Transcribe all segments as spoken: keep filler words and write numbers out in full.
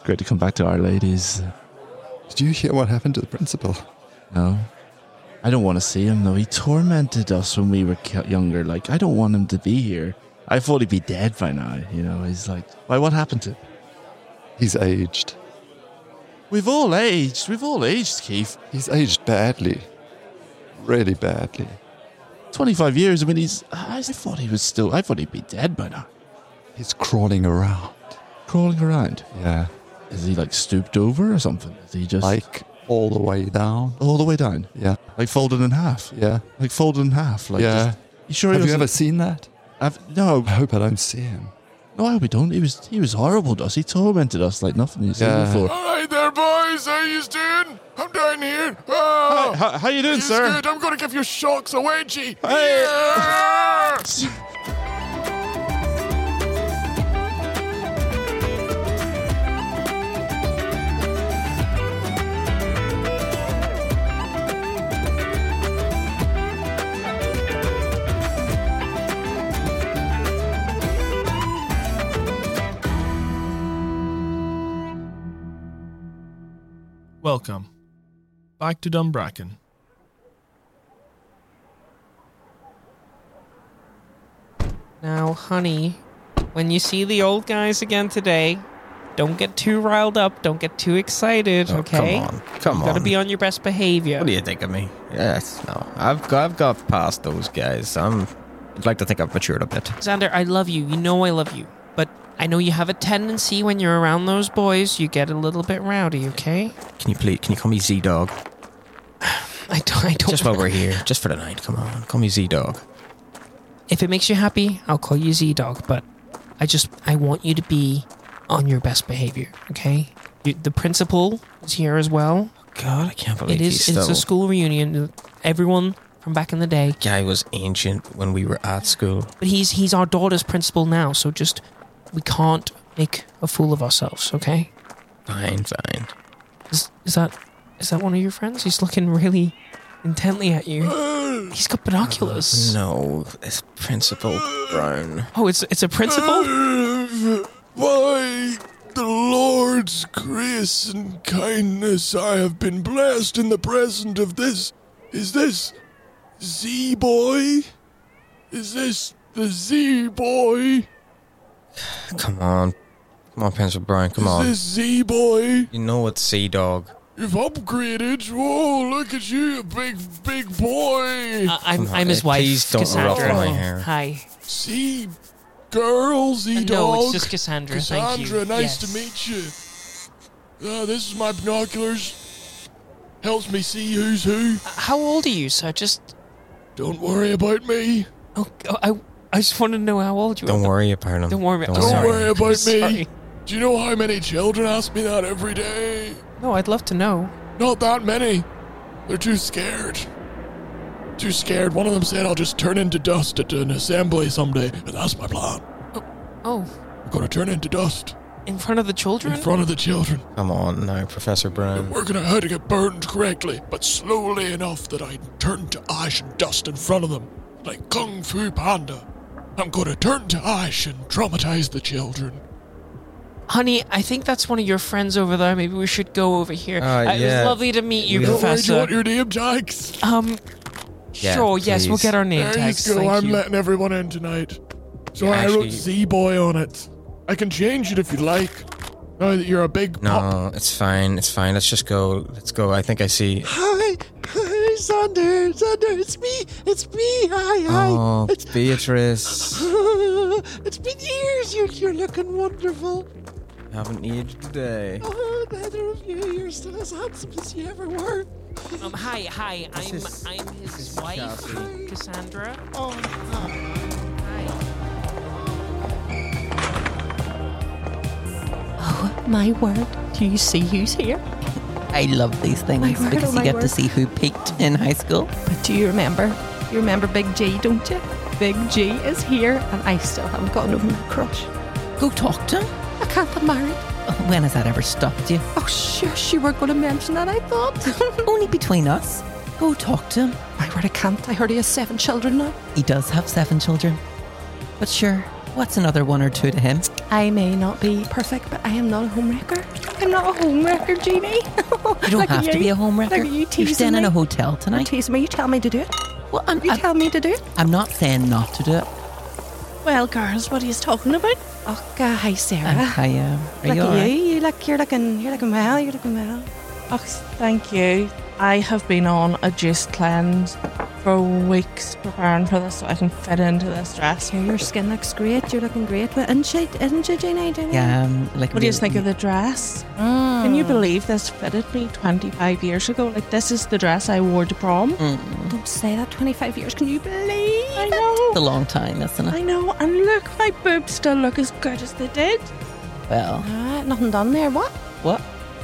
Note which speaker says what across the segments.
Speaker 1: Great to come back to Our Ladies.
Speaker 2: Did you hear what happened to the principal?
Speaker 1: No. I don't want to see him, though. He tormented us when we were younger. Like, I don't want him to be here. I thought he'd be dead by now, you know. He's like, why, what happened to him?
Speaker 2: He's aged.
Speaker 1: We've all aged. We've all aged, Keith.
Speaker 2: He's aged badly. Really badly.
Speaker 1: twenty-five years, I mean, he's... I thought he was still... I thought he'd be dead by now.
Speaker 2: He's crawling around.
Speaker 1: Crawling around?
Speaker 2: Yeah.
Speaker 1: Is he, like, stooped over or something? Is he just...
Speaker 2: Like, all the way down?
Speaker 1: All the way down?
Speaker 2: Yeah.
Speaker 1: Like, folded in half?
Speaker 2: Yeah.
Speaker 1: Like, folded in half? Like,
Speaker 2: yeah.
Speaker 1: Just, you sure
Speaker 2: Have
Speaker 1: he
Speaker 2: you ever seen that?
Speaker 1: I've, no.
Speaker 2: I hope I don't see him.
Speaker 1: No, I hope we don't. He was, he was horrible to us. He tormented us like nothing you've seen
Speaker 2: Yeah.
Speaker 1: before.
Speaker 3: All right there, boys. How you doing? I'm down here. Oh,
Speaker 1: Hi, how, how you doing,
Speaker 3: it's
Speaker 1: sir?
Speaker 3: Good. I'm going to give you shocks a wedgie.
Speaker 1: Hey.
Speaker 3: Yeah.
Speaker 4: Welcome back to Dumbracken.
Speaker 5: Now, honey, when you see the old guys again today, don't get too riled up. Don't get too excited,
Speaker 6: Oh,
Speaker 5: okay?
Speaker 6: Come on, come
Speaker 5: you
Speaker 6: on.
Speaker 5: Gotta be on your best behavior.
Speaker 6: What do you think of me? Yes, no. I've got, I've got past those guys. I'm, I'd like to think I've matured a bit.
Speaker 5: Xander, I love you. You know I love you. But I know you have a tendency when you're around those boys, you get a little bit rowdy, okay?
Speaker 6: Can you please, can you call me Z-Dog?
Speaker 5: I don't, I don't
Speaker 6: Just while we're here, just for the night, come on. Call me Z-Dog.
Speaker 5: If it makes you happy, I'll call you Z-Dog, but I just, I want you to be on your best behavior, okay? You, the principal is here as well.
Speaker 6: God, I can't believe
Speaker 5: It is,
Speaker 6: he's
Speaker 5: it's
Speaker 6: still...
Speaker 5: a school reunion. Everyone from back in the day.
Speaker 6: Guy was ancient when we were at school.
Speaker 5: But he's he's our daughter's principal now, so just, we can't make a fool of ourselves, okay?
Speaker 6: Fine, fine.
Speaker 5: Is, is that is that one of your friends? He's looking really intently at you. He's got binoculars.
Speaker 6: No, it's Principal Brown.
Speaker 5: Oh, it's it's a principal?
Speaker 3: By the Lord's grace and kindness, I have been blessed in the present of this. Is this Z-Boy? Is this the Z-Boy?
Speaker 6: Come on. Come on, Principal Brown, come
Speaker 3: Is
Speaker 6: on.
Speaker 3: this Z-Boy?
Speaker 6: You know it's Z-Dog.
Speaker 3: You've upgraded. Whoa, look at you, big, big boy.
Speaker 5: Uh, I'm
Speaker 6: Come on,
Speaker 5: I'm his
Speaker 6: uh,
Speaker 5: wife,
Speaker 6: please don't
Speaker 5: Cassandra.
Speaker 6: ruffle my hair.
Speaker 5: Hi.
Speaker 3: See, girl, Z-Dog.
Speaker 5: No, it's just Cassandra.
Speaker 3: Cassandra,
Speaker 5: Thank you.
Speaker 3: nice
Speaker 5: Yes.
Speaker 3: to meet you. Uh, this is my binoculars. Helps me see who's who.
Speaker 5: Uh, How old are you, sir? Just
Speaker 3: Don't worry about me.
Speaker 5: oh, oh, I I just wanted to know how old you are.
Speaker 6: Don't worry about him.
Speaker 5: Don't worry about.
Speaker 6: Don't
Speaker 5: I'm
Speaker 3: Don't
Speaker 5: sorry.
Speaker 3: worry about me.
Speaker 5: Sorry.
Speaker 3: Do you know how many children ask me that every day?
Speaker 5: No, I'd love to know.
Speaker 3: Not that many. They're too scared. Too scared. One of them said I'll just turn into dust at an assembly someday, and that's my plan.
Speaker 5: Oh,
Speaker 3: I'm gonna turn into dust
Speaker 5: in front of the children?
Speaker 3: in front of the children.
Speaker 6: Come on now, Professor Brown.
Speaker 3: Working out how to get burned correctly, but slowly enough that I turn to ash and dust in front of them, like Kung Fu Panda. I'm gonna turn to ash and traumatize the children.
Speaker 5: Honey, I think that's one of your friends over there. Maybe we should go over here.
Speaker 6: Uh,
Speaker 5: Uh, It
Speaker 6: yeah.
Speaker 5: was lovely to meet you,
Speaker 6: We-
Speaker 3: Don't worry, do you
Speaker 5: Professor.
Speaker 3: want your name tags?
Speaker 5: Um,
Speaker 6: Yeah,
Speaker 5: sure, yes, we'll
Speaker 6: please.
Speaker 5: get our name
Speaker 3: There
Speaker 5: tags.
Speaker 3: you go.
Speaker 5: Thank
Speaker 3: I'm
Speaker 5: you.
Speaker 3: letting everyone in tonight. So
Speaker 6: Yeah,
Speaker 3: I
Speaker 6: actually-
Speaker 3: wrote Z-Boy on it. I can change it if you'd like. Now that you're a big pup.
Speaker 6: No, it's fine. It's fine. Let's just go. Let's go. I think I see.
Speaker 1: Hi, hi, Sander, Sander, it's me, it's me, hi, hi.
Speaker 6: Oh,
Speaker 1: It's,
Speaker 6: Beatrice.
Speaker 1: it's been years, you're, you're looking wonderful.
Speaker 6: Haven't aged today.
Speaker 1: Oh, neither of you, you're still as handsome as you ever were.
Speaker 5: Um, hi, hi.
Speaker 6: This
Speaker 5: I'm
Speaker 6: is-
Speaker 5: I'm his
Speaker 6: this is
Speaker 5: wife,
Speaker 6: Cassie.
Speaker 5: Cassandra.
Speaker 1: Oh,
Speaker 5: Hi.
Speaker 7: Oh, my word. Do you see who's here?
Speaker 8: I love these things
Speaker 7: My word,
Speaker 8: because
Speaker 7: oh
Speaker 8: you
Speaker 7: my
Speaker 8: get
Speaker 7: word.
Speaker 8: to see who peaked in high school.
Speaker 7: But do you remember? You remember Big G, don't you? Big G is here, and I still haven't gotten over my crush.
Speaker 8: Go talk to him.
Speaker 7: I can't get married.
Speaker 8: When has that ever stopped you?
Speaker 7: Oh, shush, you were going to mention that, I thought.
Speaker 8: Only between us. Go talk to him.
Speaker 7: My word, I can't. I heard he has seven children now.
Speaker 8: He does have seven children. But sure, what's another one or two to him?
Speaker 7: I may not be perfect, but I am not a homewrecker. I'm not a homewrecker, Jeannie.
Speaker 8: You don't have to be a home wrecker.
Speaker 7: Look at you
Speaker 8: You're
Speaker 7: teasing
Speaker 8: staying in
Speaker 7: me.
Speaker 8: a hotel
Speaker 7: You're
Speaker 8: tonight.
Speaker 7: teasing me. You tell me to do it.
Speaker 8: Well, I'm,
Speaker 7: You
Speaker 8: I'm,
Speaker 7: tell me to do it.
Speaker 8: I'm not saying not to do it.
Speaker 7: Well, girls, what are you talking about? Oh, uh, hi, Sarah.
Speaker 8: Um, I am. Are
Speaker 7: Look
Speaker 8: you
Speaker 7: at
Speaker 8: all right?
Speaker 7: you. You look. You're looking. You're looking well. You're looking well.
Speaker 9: Oh, thank you. I have been on a juice cleanse for weeks preparing for this so I can fit into this dress.
Speaker 7: Here, your skin looks great. You're looking great. But isn't she? Isn't she, Jeannie? Jeannie?
Speaker 8: Yeah, um, like.
Speaker 9: What do you think of the dress?
Speaker 7: Mm.
Speaker 9: Can you believe this fitted me twenty-five years ago? Like, this is the dress I wore to prom.
Speaker 8: Mm,
Speaker 7: Don't say that. Twenty-five years. Can you believe?
Speaker 9: I know.
Speaker 8: it's a long time, isn't it?
Speaker 9: I know. And look, my boobs still look as good as they did.
Speaker 8: Well,
Speaker 7: Ah, nothing done there. What?
Speaker 8: what?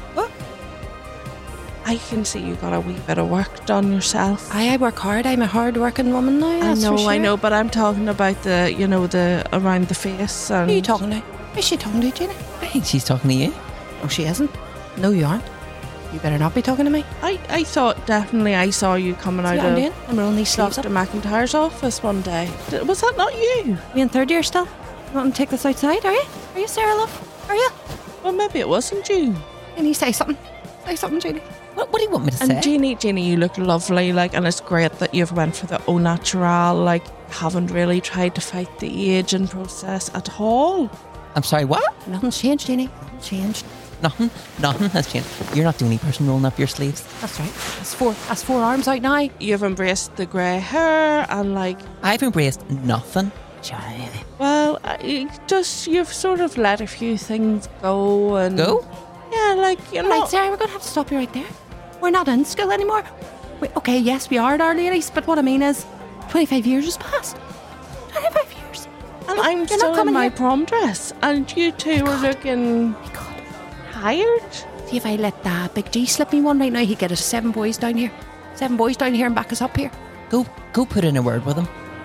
Speaker 9: I can see you got a wee bit of work done yourself.
Speaker 7: I, I work hard. I'm a hard-working woman now.
Speaker 9: I
Speaker 7: That's
Speaker 9: know,
Speaker 7: for sure.
Speaker 9: I know, but I'm talking about the, you know, the around the face and.
Speaker 7: Who are you talking to? Who's she talking to, Jeannie?
Speaker 8: I think she's talking to you.
Speaker 7: Oh, she isn't. No, you aren't. You better not be talking to me.
Speaker 9: I, I thought definitely I saw you coming
Speaker 7: See
Speaker 9: out
Speaker 7: what I'm
Speaker 9: of
Speaker 7: doing? I'm rolling these sleeves
Speaker 9: Doctor
Speaker 7: up.
Speaker 9: McIntyre's office one day. Did- Was that not you?
Speaker 7: We in third year still? You want to take this outside, are you? Are you, Sarah, love? Are you?
Speaker 9: Well, maybe it wasn't you.
Speaker 7: Can you say something? Say something, Jeannie.
Speaker 8: What, what do you want me to
Speaker 9: And
Speaker 8: say?
Speaker 9: Jeannie, Jeannie, you look lovely, like, and it's great that you've went for the au natural, like, haven't really tried to fight the aging process at all.
Speaker 8: I'm sorry, what?
Speaker 7: Nothing's changed, Jeannie. Nothing's changed.
Speaker 8: Nothing. Nothing has changed. You're not the only person rolling up your sleeves.
Speaker 7: That's right. That's four. That's four arms out now.
Speaker 9: You've embraced the grey hair and, like,
Speaker 8: I've embraced nothing.
Speaker 9: well, I- just you've sort of let a few things go and
Speaker 8: Go?
Speaker 9: Yeah, like you know.
Speaker 7: Right, Sarah, we're going to have to stop you right there. We're not in school anymore. We, okay, yes, we are at Our Ladies, but what I mean is, twenty-five years has passed. twenty-five years.
Speaker 9: And
Speaker 7: Look,
Speaker 9: I'm
Speaker 7: you're
Speaker 9: still
Speaker 7: not
Speaker 9: in
Speaker 7: coming
Speaker 9: my
Speaker 7: here.
Speaker 9: prom dress, and you two were looking
Speaker 7: My God.
Speaker 9: tired.
Speaker 7: See if I let uh, Big G slip me one right now, he'd get us seven boys down here. Seven boys down here and back us up here.
Speaker 8: Go, go put in a word with him.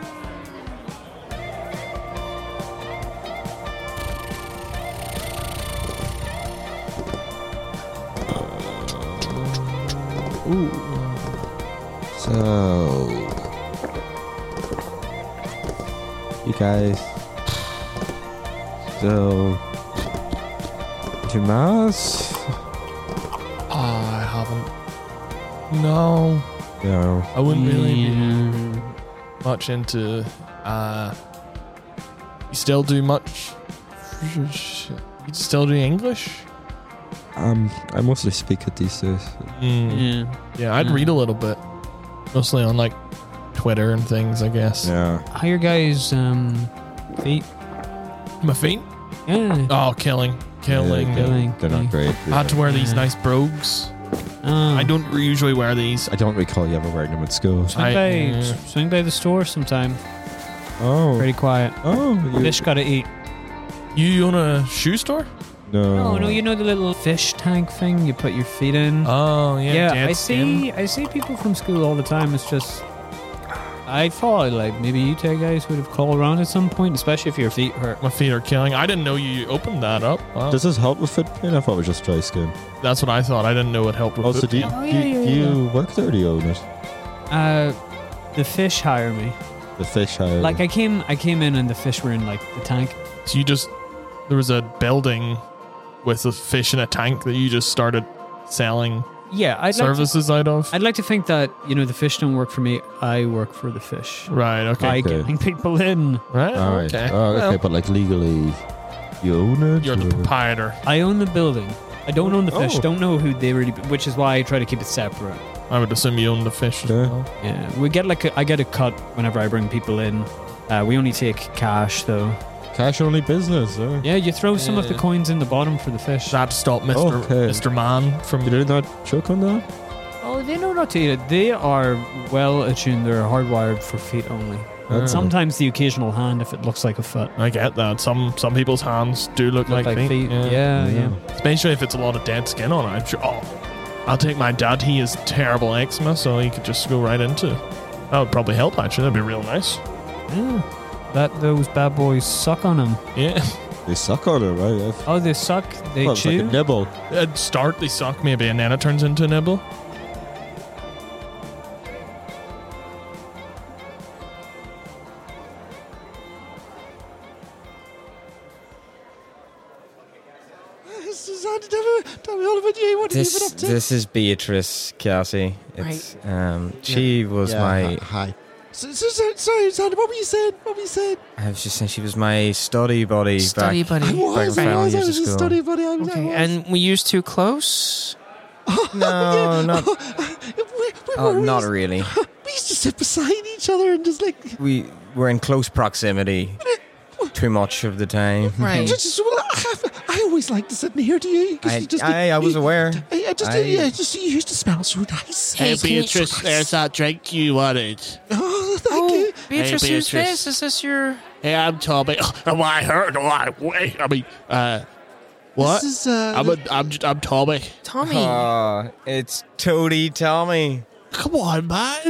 Speaker 10: So, you guys still to mass?
Speaker 4: I haven't. No,
Speaker 10: No.
Speaker 4: I wouldn't really be much into. Uh, you still do much? You still do English?
Speaker 10: Um, I mostly speak it these days.
Speaker 4: Mm.
Speaker 5: Yeah.
Speaker 4: Yeah, I'd read a little bit, mostly on like Twitter and things, I guess.
Speaker 10: Yeah.
Speaker 5: How your guys' um, feet?
Speaker 4: My feet?
Speaker 5: Yeah.
Speaker 4: Oh, killing, killing.
Speaker 10: Yeah,
Speaker 5: killing.
Speaker 10: They're not great.
Speaker 4: I had to wear these
Speaker 5: Yeah.
Speaker 4: nice brogues.
Speaker 5: Oh.
Speaker 4: I don't usually wear these.
Speaker 10: I don't recall you ever wearing them at school.
Speaker 5: Swing
Speaker 4: I-
Speaker 5: by,
Speaker 4: yeah.
Speaker 5: swing by the store sometime.
Speaker 10: Oh.
Speaker 5: Pretty quiet.
Speaker 10: Oh. You,
Speaker 5: Fish gotta eat.
Speaker 4: You own a shoe store?
Speaker 10: no.
Speaker 5: No, no, you know the little fish tank thing you put your feet in.
Speaker 4: Oh, yeah.
Speaker 5: yeah,
Speaker 4: dead
Speaker 5: I
Speaker 4: skin.
Speaker 5: see. I see people from school all the time. It's just, I thought like maybe you two guys would have called around at some point, especially if your feet hurt.
Speaker 4: My feet are killing. I didn't know you opened that up. Wow.
Speaker 10: Does this help with foot pain? I thought it was just dry skin.
Speaker 4: That's what I thought. I didn't know it helped with
Speaker 10: Also,
Speaker 4: foot
Speaker 10: do you,
Speaker 4: pain.
Speaker 5: Oh,
Speaker 10: do
Speaker 5: yeah,
Speaker 10: you,
Speaker 5: yeah,
Speaker 10: do
Speaker 5: yeah.
Speaker 10: you work there or do you own it?
Speaker 5: Uh, the fish hire me.
Speaker 10: The fish hire.
Speaker 5: Like I came, I came in and the fish were in like the tank.
Speaker 4: So you just, there was a building with a fish in a tank that you just started selling
Speaker 5: Yeah, I'd like to,
Speaker 4: services out of?
Speaker 5: I'd like to think that you know the fish don't work for me. I work for the fish.
Speaker 4: Right, okay.
Speaker 5: By
Speaker 10: Okay.
Speaker 5: getting people in.
Speaker 4: Right,
Speaker 10: All right.
Speaker 4: okay.
Speaker 10: Oh, okay,
Speaker 4: Well,
Speaker 10: but like legally, you own it?
Speaker 4: you're the
Speaker 10: or-
Speaker 4: proprietor.
Speaker 5: I own the building. I don't own the fish.
Speaker 10: Oh.
Speaker 5: Don't know who they really. Which is why I try to keep it separate.
Speaker 4: I would assume you own the fish as
Speaker 10: Yeah.
Speaker 4: well.
Speaker 5: Yeah, we get like a, I get a cut whenever I bring people in. Uh, we only take cash though.
Speaker 10: Cash only business, huh?
Speaker 5: Yeah, you throw some of the
Speaker 4: Yeah.
Speaker 5: coins in the bottom for the fish.
Speaker 4: That stopped Mister
Speaker 10: Okay.
Speaker 4: Mister Man from.
Speaker 10: You did not choke on that?
Speaker 5: Oh, they know not to eat it. They are well attuned. They're hardwired for feet only.
Speaker 10: That's
Speaker 5: Sometimes the occasional hand if it looks like a foot.
Speaker 4: I get that. Some some people's hands do look,
Speaker 5: Look
Speaker 4: like, feet.
Speaker 5: Yeah, yeah.
Speaker 10: Yeah.
Speaker 4: Especially if it's a lot of dead skin on it. I'm sure. Oh, I'll take my dad. He has terrible eczema, so he could just go right into. That would probably help. Actually, that'd be real nice.
Speaker 5: Yeah. That those bad boys suck on them.
Speaker 4: Yeah.
Speaker 10: They suck on it, right? I've-
Speaker 5: Oh, they suck. They
Speaker 10: well, it's
Speaker 5: chew.
Speaker 10: like a nibble.
Speaker 4: At start, they suck maybe, and then it turns into a nibble.
Speaker 1: Xander, tell me, tell me all about you. What have you been
Speaker 6: This
Speaker 1: up to?
Speaker 6: this is Beatrice, Cassie. It's um she was
Speaker 11: Yeah,
Speaker 6: my
Speaker 11: hi- Hi.
Speaker 1: So, so, so, sorry, Xander, what were you saying? What were you saying?
Speaker 6: I was just saying she was my study buddy
Speaker 5: Study
Speaker 6: back
Speaker 5: buddy.
Speaker 1: I was,
Speaker 6: back in
Speaker 1: I
Speaker 6: final
Speaker 1: was, I
Speaker 6: years
Speaker 1: was
Speaker 6: of
Speaker 1: a
Speaker 6: school.
Speaker 1: study buddy. I was, I
Speaker 5: Okay,
Speaker 1: was.
Speaker 5: and we used too close.
Speaker 6: No, not
Speaker 1: we, we
Speaker 6: oh,
Speaker 1: were,
Speaker 6: not
Speaker 1: we,
Speaker 6: really.
Speaker 1: used, we used to sit beside each other and just like...
Speaker 6: We were in close proximity too much of the time.
Speaker 5: Right.
Speaker 1: Just, just, well, I, have, I always like to sit near to you. 'Cause
Speaker 6: I,
Speaker 1: you just,
Speaker 6: I, I was
Speaker 1: you,
Speaker 6: aware.
Speaker 1: I, I just,
Speaker 6: I-
Speaker 1: yeah, just you used to smell so nice.
Speaker 5: Hey, can you-
Speaker 12: there's that drink you wanted.
Speaker 1: Oh, thank
Speaker 5: Oh,
Speaker 1: you.
Speaker 5: Beatrice,
Speaker 12: Hey,
Speaker 5: who's
Speaker 12: Beatrice.
Speaker 5: this? Is this your...
Speaker 12: Hey, I'm Tommy. Am I hurt? Am I? Wait, I mean, uh, what?
Speaker 1: This is, uh,
Speaker 12: I'm, a, I'm, I'm Tommy.
Speaker 5: Tommy.
Speaker 6: Oh, it's Toady Tommy.
Speaker 12: Come on, man.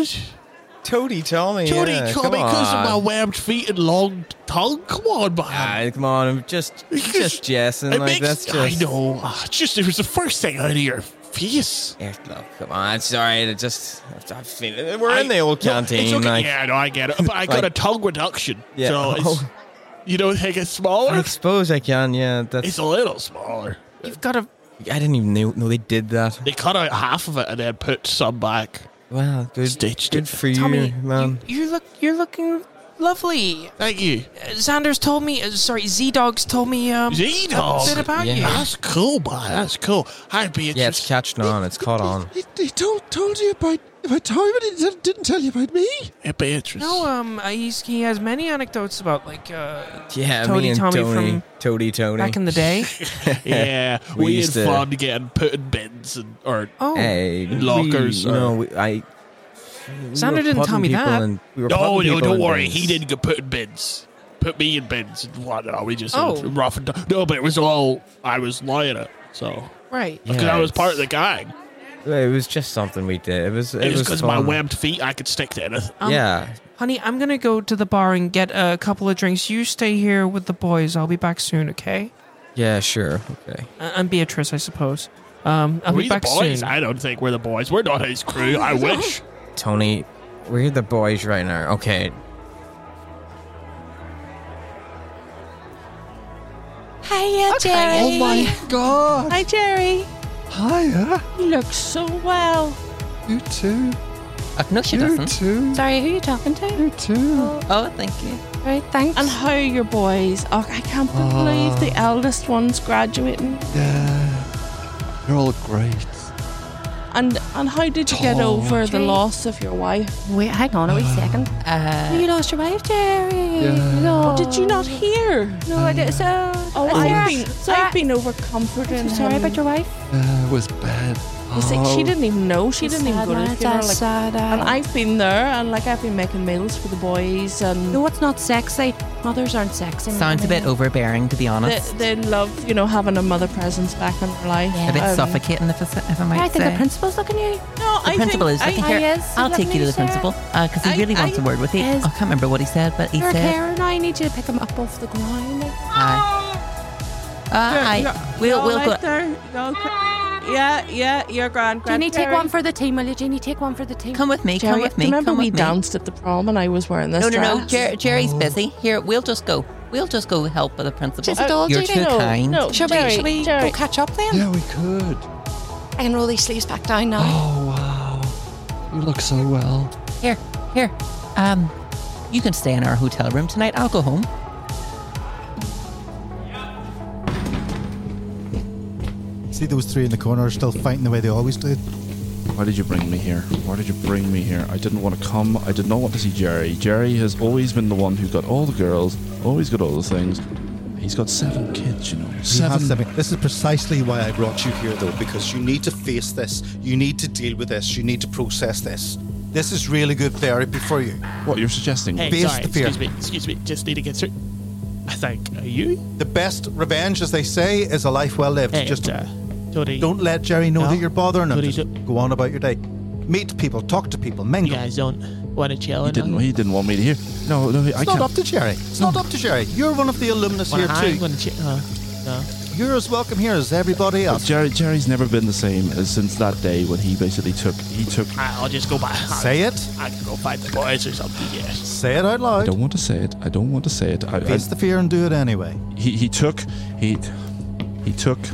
Speaker 6: Toady Tommy.
Speaker 12: Tony,
Speaker 6: yeah,
Speaker 12: Tommy,
Speaker 6: come
Speaker 12: because of my
Speaker 6: on.
Speaker 12: webbed feet and long tongue. Come on, man.
Speaker 6: Ah, come on, I'm just just jesting.
Speaker 12: It
Speaker 6: Like
Speaker 12: makes-
Speaker 6: that's just.
Speaker 12: I know. Ah, It's just, it was the first thing out of your face.
Speaker 6: Yeah, look, come on, it's alright. It just, I feel we're
Speaker 12: I-
Speaker 6: in the old
Speaker 12: no,
Speaker 6: canteen.
Speaker 12: It's okay.
Speaker 6: Like,
Speaker 12: Yeah, no, I get it. But I got
Speaker 6: like-
Speaker 12: a tongue reduction.
Speaker 6: Yeah.
Speaker 12: So it's,
Speaker 6: Oh.
Speaker 12: you don't think it's smaller?
Speaker 6: I suppose I can. Yeah, that's.
Speaker 12: It's a little smaller.
Speaker 5: You've got a...
Speaker 6: I didn't even know, know they did that.
Speaker 12: They cut out half of it and then put some back.
Speaker 6: Wow, good,
Speaker 12: Stitched
Speaker 6: good
Speaker 12: it.
Speaker 6: for you,
Speaker 5: Tommy,
Speaker 6: man.
Speaker 5: you, you look, you're looking lovely.
Speaker 12: Thank you.
Speaker 5: Uh, Xander's told me, uh, sorry, Z-Dog's told me um,
Speaker 12: Z-Dog?
Speaker 5: a bit about
Speaker 6: Yeah.
Speaker 5: you.
Speaker 12: That's cool, man. That's cool. Hi, Beatrice.
Speaker 6: Yeah, it's catching on. It's caught on.
Speaker 1: He, he told, told you about, about Tommy, but he didn't, didn't tell you about me.
Speaker 12: Hey, Beatrice.
Speaker 5: No, um, uh, he's, he has many anecdotes about, like, uh,
Speaker 6: Yeah,
Speaker 5: Toady
Speaker 6: me and
Speaker 5: Tommy
Speaker 6: Tony,
Speaker 5: from
Speaker 6: Toady Tony.
Speaker 5: back in the day.
Speaker 12: Yeah,
Speaker 6: We
Speaker 12: we,
Speaker 6: used
Speaker 12: had
Speaker 6: to-
Speaker 12: fun getting put in bins and or
Speaker 5: Oh,
Speaker 6: Hey,
Speaker 12: In lockers
Speaker 6: We, you
Speaker 12: or-
Speaker 6: know, we, I. we
Speaker 5: Xander
Speaker 6: were
Speaker 5: didn't
Speaker 6: putting
Speaker 5: tell me
Speaker 6: people
Speaker 5: that.
Speaker 6: in- we were
Speaker 12: no,
Speaker 6: putting
Speaker 12: no,
Speaker 6: people
Speaker 12: don't
Speaker 6: in
Speaker 12: worry.
Speaker 6: bins.
Speaker 12: He didn't get put in bins. Put me in bins and whatnot. We just
Speaker 5: Oh.
Speaker 12: oh. rough and no, but it was all I was lying it. So
Speaker 5: right.
Speaker 12: because
Speaker 6: Yeah,
Speaker 12: I was
Speaker 6: it's-
Speaker 12: part of the gang.
Speaker 6: It was just something we did. It was. It,
Speaker 12: It was
Speaker 6: was
Speaker 12: because of my
Speaker 6: fun.
Speaker 12: webbed feet. I could stick to anything.
Speaker 5: Um,
Speaker 6: yeah.
Speaker 5: Honey, I'm gonna go to the bar and get a couple of drinks. You stay here with the boys. I'll be back soon, okay?
Speaker 6: Yeah. Sure. Okay.
Speaker 5: Uh, I'm Beatrice, I suppose. Um, I'll
Speaker 12: Are
Speaker 5: be
Speaker 12: we the
Speaker 5: back
Speaker 12: boys?
Speaker 5: soon.
Speaker 12: I don't think we're the boys. We're not his crew. I wish.
Speaker 6: Tony, we're the boys right now. Okay.
Speaker 7: Hiya,
Speaker 5: Okay.
Speaker 7: Jerry.
Speaker 11: Oh my God.
Speaker 7: Hi, Jerry.
Speaker 11: Hiya.
Speaker 7: You look so well.
Speaker 11: You too.
Speaker 8: Uh, no, she
Speaker 11: You
Speaker 8: doesn't.
Speaker 11: too.
Speaker 7: Sorry, who are you talking to?
Speaker 11: You too.
Speaker 8: Oh, thank you.
Speaker 7: Right, thanks.
Speaker 9: And how are your boys? Oh, I can't believe the eldest one's graduating.
Speaker 2: Yeah. They're all great.
Speaker 9: And and how did you get
Speaker 2: Oh.
Speaker 9: over the
Speaker 7: Jerry.
Speaker 9: loss of your wife?
Speaker 7: Wait, hang on a wee second.
Speaker 8: Uh,
Speaker 7: You lost your wife, Jerry.
Speaker 2: Yeah.
Speaker 7: No.
Speaker 9: Oh, did you not hear?
Speaker 7: No, I did. So,
Speaker 9: Oh,
Speaker 7: is
Speaker 9: I've
Speaker 7: there-
Speaker 9: been,
Speaker 7: so
Speaker 9: I've
Speaker 7: I-
Speaker 9: been over comforting
Speaker 7: so sorry
Speaker 9: him.
Speaker 7: about your wife.
Speaker 2: Yeah, it was bad.
Speaker 9: You see,
Speaker 2: Oh.
Speaker 9: she didn't even know. She didn't even
Speaker 7: Sad,
Speaker 9: go to
Speaker 7: man,
Speaker 9: the
Speaker 7: it's
Speaker 9: funeral.
Speaker 7: a
Speaker 9: Like,
Speaker 7: sad, uh,
Speaker 9: and I've been there, and like I've been making meals for the boys, and
Speaker 7: No, it's not sexy. Mothers aren't sexy.
Speaker 8: sounds a bit overbearing, to be
Speaker 9: they,
Speaker 8: honest.
Speaker 9: they love, you know, having a mother presence back in their life.
Speaker 7: Yeah.
Speaker 8: a bit
Speaker 9: Um,
Speaker 8: suffocating, if, it's, if I might
Speaker 7: I think
Speaker 8: say.
Speaker 7: the principal's looking at you.
Speaker 9: No,
Speaker 8: The
Speaker 9: I
Speaker 8: principal
Speaker 9: think,
Speaker 8: is looking
Speaker 9: I,
Speaker 8: here.
Speaker 7: he is.
Speaker 8: I'll
Speaker 7: He's
Speaker 8: take you to the
Speaker 7: looking at you,
Speaker 8: principal because he
Speaker 9: I-
Speaker 8: really wants
Speaker 9: I-
Speaker 8: a word with you.
Speaker 7: is-
Speaker 8: I can't remember what he said, but he
Speaker 7: You're a
Speaker 8: said,
Speaker 7: carer now. I need you to pick him up off the ground.
Speaker 8: "Aye, uh, aye,
Speaker 9: You're-
Speaker 8: we'll
Speaker 9: you're
Speaker 8: we'll
Speaker 9: right
Speaker 8: go."
Speaker 9: there. You're okay. Yeah, yeah, you're grand.
Speaker 7: Jeannie,
Speaker 9: grand.
Speaker 7: take
Speaker 9: Jerry.
Speaker 7: one for the team, will you? Jeannie, take one for the team.
Speaker 8: Come with me.
Speaker 9: Jerry,
Speaker 8: Come with me.
Speaker 9: Remember
Speaker 8: Come
Speaker 9: we
Speaker 8: with me.
Speaker 9: danced at the prom and I was wearing this
Speaker 8: No, no, no.
Speaker 9: dress?
Speaker 8: Jer- Jerry's busy. Here, we'll just go. We'll just go help with the principal.
Speaker 7: Just a dog,
Speaker 8: You're
Speaker 7: Jeannie.
Speaker 8: too
Speaker 9: No,
Speaker 8: kind.
Speaker 9: no.
Speaker 7: Shall
Speaker 9: Jerry,
Speaker 7: we, shall we
Speaker 9: Jerry.
Speaker 7: go catch up then?
Speaker 2: Yeah, we could.
Speaker 7: I can roll these sleeves back down now.
Speaker 2: Oh, wow. You look so well.
Speaker 8: Here, here. Um, you can stay in our hotel room tonight. I'll go home.
Speaker 11: See those three in the corner still fighting the way they always do.
Speaker 1: Why did you bring me here? Why did you bring me here? I didn't want to come. I did not want to see Jerry. Jerry has always been the one who got all the girls, always got all the things. He's got seven kids, you know.
Speaker 11: He
Speaker 1: Seven.
Speaker 11: has seven. This is precisely why I brought you here, though, because you need to face this. You need to deal with this. You need to process this. This is really good therapy for you.
Speaker 1: What you're suggesting?
Speaker 12: Hey,
Speaker 11: Face
Speaker 12: sorry.
Speaker 11: the fear.
Speaker 12: Excuse me. Excuse me. Just need to get through. I think. Are you?
Speaker 11: The best revenge, as they say, is a life well lived.
Speaker 12: Hey,
Speaker 11: Just
Speaker 12: uh, Tony.
Speaker 11: don't let Jerry know
Speaker 12: No.
Speaker 11: that you're bothering him.
Speaker 12: Tony,
Speaker 11: Just
Speaker 12: don't-
Speaker 11: go on about your day. Meet people, talk to people,
Speaker 12: You
Speaker 11: mingle.
Speaker 12: guys don't want to chill.
Speaker 1: He
Speaker 12: or
Speaker 1: didn't.
Speaker 12: nothing?
Speaker 1: He didn't want me to hear. No, no. I
Speaker 11: It's
Speaker 1: can't.
Speaker 11: not up to Jerry. It's not up to Jerry. You're one of the alumnus
Speaker 12: Well,
Speaker 11: here
Speaker 12: I'm
Speaker 11: too.
Speaker 12: going to chill. Uh, no.
Speaker 11: You're as welcome here as everybody
Speaker 1: But
Speaker 11: else.
Speaker 1: Jerry, Jerry's never been the same as since that day when he basically took. He took.
Speaker 12: I'll just go back.
Speaker 11: Say it.
Speaker 12: I can go find the boys or something. Yes.
Speaker 11: Say it out
Speaker 1: I
Speaker 11: loud.
Speaker 1: don't want to say it. I don't want to say it. I, I,
Speaker 11: Face the fear and do it anyway.
Speaker 1: he he took. He he took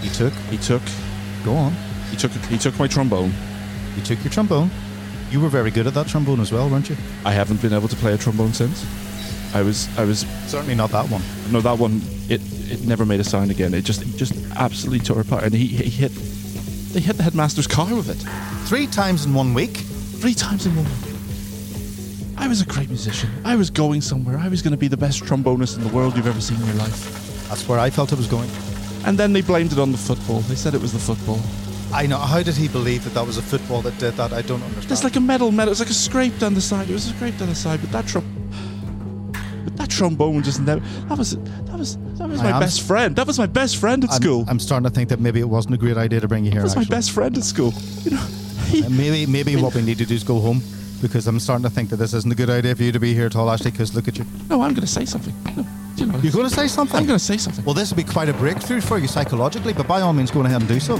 Speaker 13: He took.
Speaker 1: He took.
Speaker 13: Go on.
Speaker 1: He took. He took my trombone.
Speaker 13: He took your trombone. You were very good at that trombone as well, weren't you?
Speaker 1: I haven't been able to play a trombone since. I was. I was
Speaker 13: certainly not that one.
Speaker 1: No, that one. It. It never made a sound again. It just. It just absolutely tore apart. And he. He hit. They hit the headmaster's car with it.
Speaker 13: Three times in one week.
Speaker 1: Three times in one week. I was a great musician. I was going somewhere. I was going to be the best trombonist in the world you've ever seen in your life.
Speaker 13: That's where I felt it was going.
Speaker 1: And then they blamed it on the football. They said it was the football.
Speaker 13: I know. How did he believe that that was a football that did that? I don't understand.
Speaker 1: It's like a metal metal. It's like a scrape down the side. It was a scrape down the side, but that trom- but that trombone just never. That was that was that was
Speaker 13: I
Speaker 1: my
Speaker 13: am-
Speaker 1: best friend. That was my best friend at
Speaker 13: I'm,
Speaker 1: school.
Speaker 13: I'm starting to think that maybe it wasn't a great idea to bring you here.
Speaker 1: That was my
Speaker 13: actually.
Speaker 1: best friend at school. You know.
Speaker 13: Uh, maybe maybe what we need to do is go home, because I'm starting to think that this isn't a good idea for you to be here at all, Ashley, because look at you.
Speaker 1: No, I'm going to say something. No, you know,
Speaker 13: You're going to say something?
Speaker 1: I'm going to say something.
Speaker 13: Well, this will be quite a breakthrough for you psychologically, but by all means, go ahead and do so.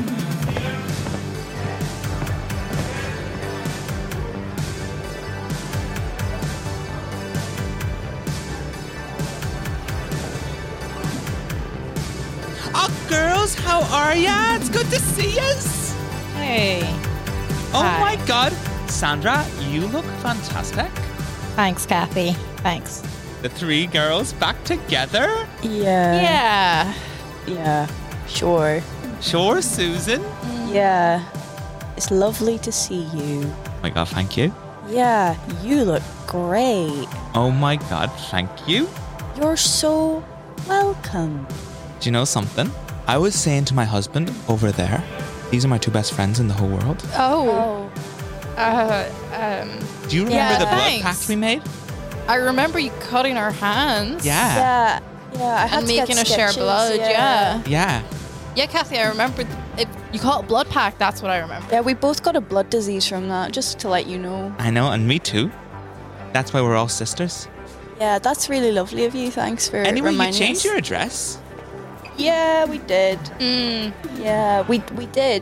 Speaker 14: Oh, girls, how are ya? It's good to see us.
Speaker 15: Hey.
Speaker 14: Oh
Speaker 15: Hi.
Speaker 14: my God, Sandra, you look fantastic.
Speaker 15: Thanks, Kathy. Thanks.
Speaker 14: The three girls back together.
Speaker 15: Yeah.
Speaker 16: Yeah.
Speaker 15: Yeah. Sure.
Speaker 14: Sure, Susan.
Speaker 15: Yeah. It's lovely to see you.
Speaker 14: Oh my God, thank you.
Speaker 15: Yeah, you look great.
Speaker 14: Oh my God, thank you.
Speaker 15: You're so welcome.
Speaker 14: Do you know something? I was saying to my husband over there, these are my two best friends in the whole world.
Speaker 16: Oh. Uh, um.
Speaker 14: Do you remember
Speaker 16: yeah,
Speaker 14: the blood
Speaker 16: thanks.
Speaker 14: pact we made?
Speaker 16: I remember you cutting our hands.
Speaker 14: Yeah.
Speaker 15: Yeah. Yeah, I had
Speaker 16: And
Speaker 15: to get
Speaker 16: making us share
Speaker 15: stitches,
Speaker 16: blood, yeah.
Speaker 14: Yeah.
Speaker 16: Yeah, Kathy, I remember. th- It, you call it blood pack, that's what I remember.
Speaker 15: Yeah, we both got a blood disease from that, just to let you know.
Speaker 14: I know, and me too. That's why we're all sisters.
Speaker 15: Yeah, that's really lovely of you. Thanks for
Speaker 14: Anyway, you
Speaker 15: reminding
Speaker 14: changed
Speaker 15: us.
Speaker 14: your address.
Speaker 15: Yeah, we did.
Speaker 16: Mm.
Speaker 15: Yeah, we we did.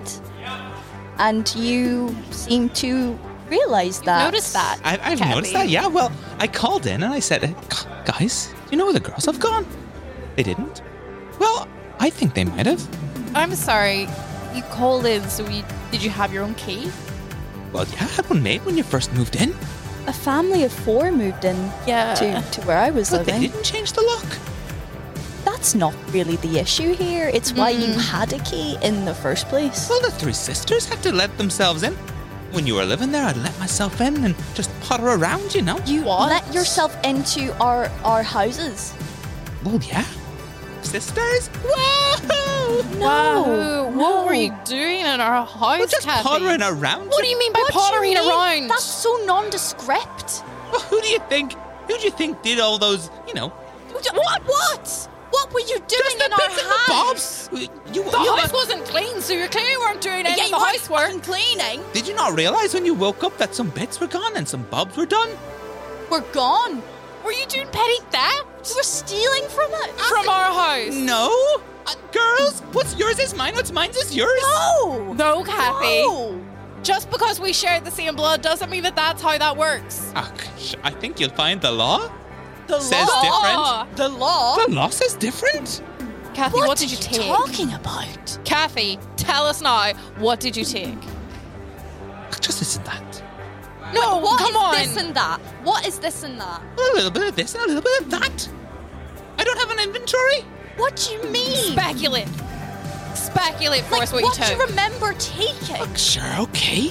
Speaker 15: And you seem to realize that.
Speaker 16: Notice that.
Speaker 14: I, I've
Speaker 16: Kathy.
Speaker 14: noticed that, yeah. Well, I called in and I said, guys, do you know where the girls have gone? They didn't. Well, I think they might have.
Speaker 16: I'm sorry. You called in, so you, did you have your own key?
Speaker 14: Well, yeah, I had one made when you first moved in.
Speaker 15: A family of four moved in
Speaker 16: Yeah.
Speaker 15: to, to where I was
Speaker 14: But they
Speaker 15: living.
Speaker 14: didn't change the lock.
Speaker 15: That's not really the issue here. It's why you
Speaker 16: Mm.
Speaker 15: had a key in the first place.
Speaker 14: Well, the three sisters had to let themselves in. When you were living there, I'd let myself in and just potter around, you know.
Speaker 15: You
Speaker 16: What?
Speaker 15: let yourself into our our houses.
Speaker 14: Well, yeah. Sisters? Whoa!
Speaker 15: No.
Speaker 16: Wow.
Speaker 15: no.
Speaker 16: What were you doing in our house,
Speaker 14: We're just
Speaker 16: Kathy?
Speaker 14: pottering around.
Speaker 16: What do you mean by
Speaker 15: What do you
Speaker 16: pottering
Speaker 15: mean?
Speaker 16: around?
Speaker 15: That's so nondescript.
Speaker 14: Well, who do you think? Who do you think did all those, you know,
Speaker 15: What? What? What were you doing
Speaker 14: just the
Speaker 15: in our
Speaker 14: bits and the
Speaker 15: house?
Speaker 14: bobs? You,
Speaker 16: The
Speaker 14: you
Speaker 16: house wasn't clean, so you clearly weren't doing any
Speaker 15: Yeah,
Speaker 16: of
Speaker 15: you
Speaker 16: the
Speaker 15: weren't
Speaker 16: housework.
Speaker 15: fucking cleaning.
Speaker 14: Did you not realize when you woke up that some bits were gone and some bobs were done?
Speaker 15: We're gone.
Speaker 16: Were you doing petty theft
Speaker 15: You were stealing from it.
Speaker 16: from our house?
Speaker 14: No. Uh, girls, what's yours is mine, what's mine is yours.
Speaker 15: No.
Speaker 16: No, Kathy.
Speaker 15: No.
Speaker 16: Just because we share the same blood doesn't mean that that's how that works.
Speaker 14: Ah, gosh, I think you'll find the law
Speaker 15: The
Speaker 14: says
Speaker 15: law.
Speaker 14: different.
Speaker 15: The law.
Speaker 14: The law says different.
Speaker 16: Kathy,
Speaker 15: What,
Speaker 16: what, did you
Speaker 15: are
Speaker 16: take?
Speaker 15: you talking about?
Speaker 16: Kathy, tell us now. What did you take?
Speaker 14: Just this and that.
Speaker 16: No,
Speaker 15: What
Speaker 16: come
Speaker 15: is
Speaker 16: on.
Speaker 15: this and that? What is this and that?
Speaker 14: A little bit of this and a little bit of that. I don't have an inventory.
Speaker 15: What do you mean?
Speaker 16: Speculate. Speculate for
Speaker 15: Like,
Speaker 16: us what,
Speaker 15: what
Speaker 16: you
Speaker 15: do
Speaker 16: took.
Speaker 15: you remember taking?
Speaker 14: Sure, okay.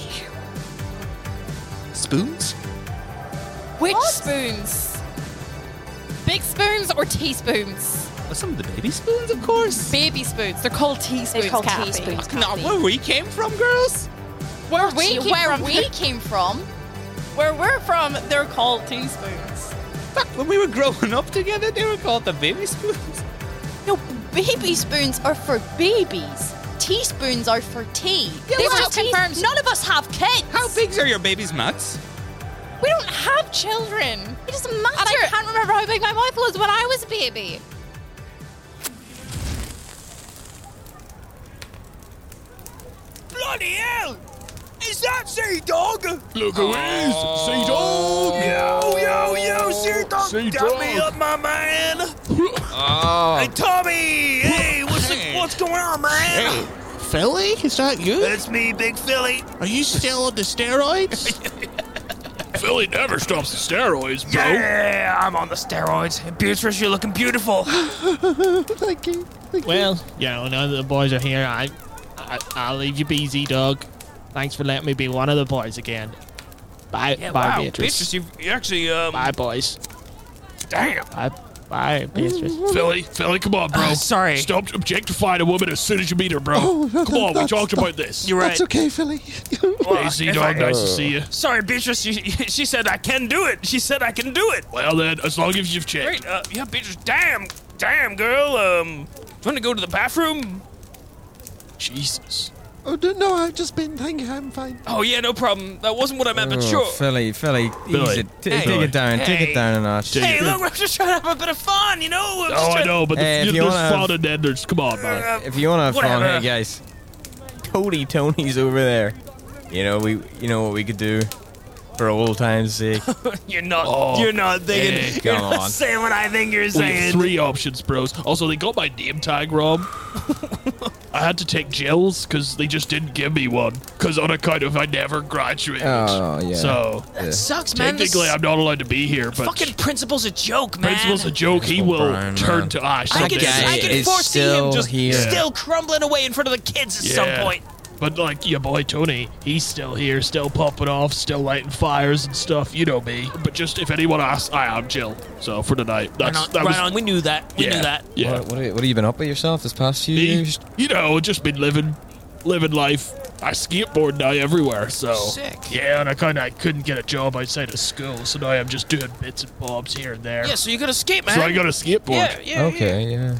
Speaker 14: Spoons?
Speaker 16: Which
Speaker 15: What?
Speaker 16: spoons? Big spoons or teaspoons?
Speaker 14: Well, some of the baby spoons, of course.
Speaker 16: Baby spoons. They're called teaspoons,
Speaker 15: They're called
Speaker 16: Kathy.
Speaker 15: teaspoons.
Speaker 14: Not where we came from, girls.
Speaker 16: Where we came
Speaker 15: Where
Speaker 16: from,
Speaker 15: we came from?
Speaker 16: where we're from, they're called teaspoons.
Speaker 14: Back when we were growing up together, they were called the baby spoons.
Speaker 15: No, baby spoons are for babies. Teaspoons are for tea.
Speaker 16: Yeah,
Speaker 15: They
Speaker 16: well,
Speaker 15: were
Speaker 16: that
Speaker 15: teas-
Speaker 16: confirms-
Speaker 15: None of us have kids.
Speaker 14: How big are your baby's mouths?
Speaker 16: We don't have children.
Speaker 15: It doesn't matter.
Speaker 16: And I can't remember how big my mouth was when I was a baby.
Speaker 12: Bloody hell! Is that Sea Dog?
Speaker 3: Look who it is! Sea Dog!
Speaker 12: Yo, yo, yo, Sea Dog!
Speaker 3: Sea
Speaker 12: Dab me
Speaker 3: Dog.
Speaker 12: up, my man!
Speaker 2: Oh.
Speaker 12: Hey, Tommy! Hey, what's the,
Speaker 17: what's going on, man?
Speaker 12: Philly? Is that you?
Speaker 17: That's me, Big Philly.
Speaker 12: Are you still on the steroids?
Speaker 3: Philly never stops the steroids, bro.
Speaker 17: Yeah, I'm on the steroids. Beatrice, you're looking beautiful.
Speaker 12: Thank you. Thank
Speaker 4: Well, you know, now that the boys are here, I, I, I'll leave you be, Z-Dog. Thanks for letting me be one of the boys again. Bye,
Speaker 17: Yeah,
Speaker 4: bye,
Speaker 17: wow,
Speaker 4: Beatrice.
Speaker 17: Beatrice, you you actually, um...
Speaker 4: Bye, boys.
Speaker 17: Damn.
Speaker 4: Bye, bye, Beatrice.
Speaker 3: Philly, Philly, come on, bro.
Speaker 17: Uh, sorry.
Speaker 3: Stop objectifying a woman as soon as you meet her, bro.
Speaker 12: Oh, no,
Speaker 3: come on, we
Speaker 12: that's-
Speaker 3: talked about this.
Speaker 17: You're right.
Speaker 12: That's okay, Philly.
Speaker 3: Hey, Z-Dog, nice to see you.
Speaker 17: Sorry, Beatrice, she, she said I can do it. She said I can do it.
Speaker 3: Well then, as long as you've checked.
Speaker 17: Great. Uh, yeah, Beatrice, damn. Damn, girl. Um, do you want to go to the bathroom?
Speaker 3: Jesus.
Speaker 12: Oh, no, no, I've just been thinking I'm fine.
Speaker 17: Oh, yeah, no problem. That wasn't what I meant, but
Speaker 6: Oh,
Speaker 17: sure.
Speaker 6: Philly, Philly,
Speaker 3: Philly.
Speaker 6: easy. T-
Speaker 17: Hey.
Speaker 6: take it down, take
Speaker 17: Hey.
Speaker 6: it down a notch.
Speaker 3: Take
Speaker 17: Hey,
Speaker 3: it.
Speaker 17: look, we're just trying to have a bit of fun, you know? I'm just
Speaker 3: Oh, I
Speaker 17: trying-
Speaker 3: know, but the,
Speaker 6: Hey, if
Speaker 3: you,
Speaker 6: you
Speaker 3: there's
Speaker 6: wanna have-
Speaker 3: fun and then there's. Come on, man.
Speaker 17: Uh,
Speaker 6: If you want to have fun,
Speaker 17: Whatever.
Speaker 6: hey guys, Cody Tony's over there. You know we, you know what we could do for old times' sake.
Speaker 17: You're not.
Speaker 3: Oh,
Speaker 17: you're not thinking.
Speaker 3: hey,
Speaker 17: you're
Speaker 6: come
Speaker 17: not
Speaker 6: on.
Speaker 17: saying what I think you're
Speaker 3: We have
Speaker 17: saying.
Speaker 3: three options, bros. Also, they got my name tag wrong. I had to take Jill's because they just didn't give me one. Because on account of I never graduated.
Speaker 6: Oh yeah.
Speaker 3: So
Speaker 17: That sucks, man.
Speaker 3: technically,
Speaker 17: This
Speaker 3: I'm not allowed to be here. But
Speaker 17: fucking principal's a joke, man.
Speaker 3: principal's a joke. He
Speaker 6: Principal
Speaker 3: will
Speaker 6: Brian,
Speaker 3: turn
Speaker 6: man.
Speaker 3: to ash.
Speaker 17: I
Speaker 3: someday.
Speaker 17: can,
Speaker 6: guy
Speaker 17: I can
Speaker 6: is
Speaker 17: foresee him
Speaker 6: still
Speaker 17: just
Speaker 6: here.
Speaker 17: still crumbling away in front of the kids at some
Speaker 3: Yeah.
Speaker 17: point.
Speaker 3: But like your boy Tony, he's still here, still popping off, still lighting fires and stuff. You know me. But just if anyone asks, I am Jill. So for tonight, that's
Speaker 17: right on,
Speaker 3: that
Speaker 17: right
Speaker 3: was
Speaker 17: on. We knew that. We
Speaker 3: yeah,
Speaker 17: knew that.
Speaker 3: Yeah.
Speaker 6: What, what, have you, what have you been up with yourself this past few
Speaker 3: Me,
Speaker 6: years?
Speaker 3: you know, just been living, living life. I skateboard now everywhere, so
Speaker 17: Sick.
Speaker 3: yeah, and I kind of couldn't get a job outside of school, so now I'm just doing bits and bobs here and there.
Speaker 17: Yeah, so you got to skate, man.
Speaker 3: So I got a skateboard.
Speaker 17: Yeah, yeah.
Speaker 6: Okay, yeah.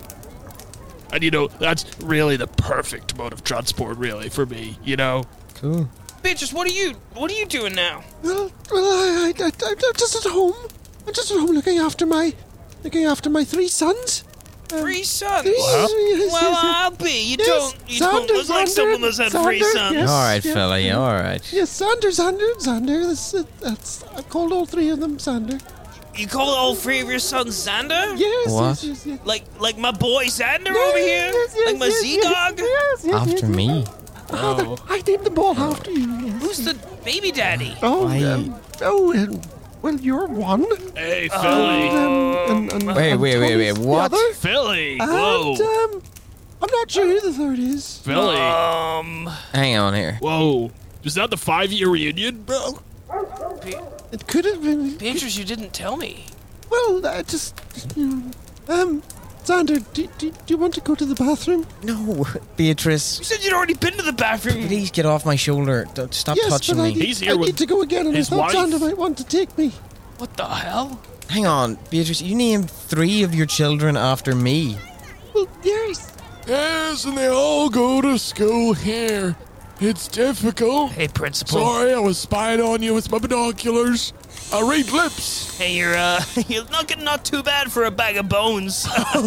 Speaker 3: And you know, that's really the perfect mode of transport, really, for me. You know.
Speaker 6: Cool.
Speaker 17: Yeah. Beatrice, what are you? What are you doing now?
Speaker 12: Well, well, I, I, I, I'm just at home. I'm just at home looking after my, looking after my three sons.
Speaker 17: Three sons.
Speaker 12: Three- yes, yes,
Speaker 17: Well,
Speaker 12: yes.
Speaker 17: I'll be. You
Speaker 12: Yes,
Speaker 17: don't. You don't
Speaker 12: Sander,
Speaker 17: look like
Speaker 12: Sander,
Speaker 17: someone that's had three
Speaker 12: Sander,
Speaker 17: sons.
Speaker 12: yes.
Speaker 6: All right,
Speaker 12: yeah.
Speaker 6: Philly. All right.
Speaker 12: Yes, Sander, Sander, Sander. That's, uh, that's I've called all three of them Sander.
Speaker 17: You call all three of your sons Xander?
Speaker 12: Yes,
Speaker 6: What?
Speaker 12: yes, yes, yes.
Speaker 17: Like, like my boy Xander
Speaker 12: Yes,
Speaker 17: over here?
Speaker 12: yes, yes,
Speaker 17: like my
Speaker 12: yes,
Speaker 17: Z Dog?
Speaker 12: Yes, yes,
Speaker 6: After
Speaker 12: yes,
Speaker 6: me.
Speaker 12: yes. Oh, the- I named them all after you. Yes.
Speaker 17: Who's the baby daddy?
Speaker 12: Oh,
Speaker 6: Why-
Speaker 12: um, oh, um, well, you're one.
Speaker 3: Hey,
Speaker 17: Oh.
Speaker 3: Philly.
Speaker 12: And, um, and, and,
Speaker 6: Wait,
Speaker 12: and
Speaker 6: wait, wait, wait,
Speaker 12: Tony's the
Speaker 6: what?
Speaker 12: other.
Speaker 3: Philly. Whoa.
Speaker 12: And, um, I'm not sure who the third is.
Speaker 3: Philly.
Speaker 17: Um,
Speaker 6: Hang on here.
Speaker 3: Whoa. Is that the five-year reunion, bro?
Speaker 12: It could have been.
Speaker 17: Beatrice, you didn't tell me.
Speaker 12: Well, I just. You know, um, Xander, do, do, do you want to go to the bathroom?
Speaker 6: No, Beatrice.
Speaker 17: You said you'd already been to the bathroom.
Speaker 6: Please get off my shoulder. Don't stop
Speaker 12: yes,
Speaker 6: touching
Speaker 12: but I
Speaker 6: me.
Speaker 12: need,
Speaker 3: He's here
Speaker 12: I
Speaker 3: with
Speaker 12: need to go again, and I
Speaker 3: his
Speaker 12: thought
Speaker 3: wife.
Speaker 12: Xander might want to take me.
Speaker 17: What the hell?
Speaker 6: Hang on, Beatrice. You named three of your children after me.
Speaker 12: Well, yes.
Speaker 3: Yes, and they all go to school here. It's difficult.
Speaker 17: Hey, principal.
Speaker 3: Sorry, I was spying on you with my binoculars. I read lips.
Speaker 17: Hey, you're uh, you're looking not too bad for a bag of bones.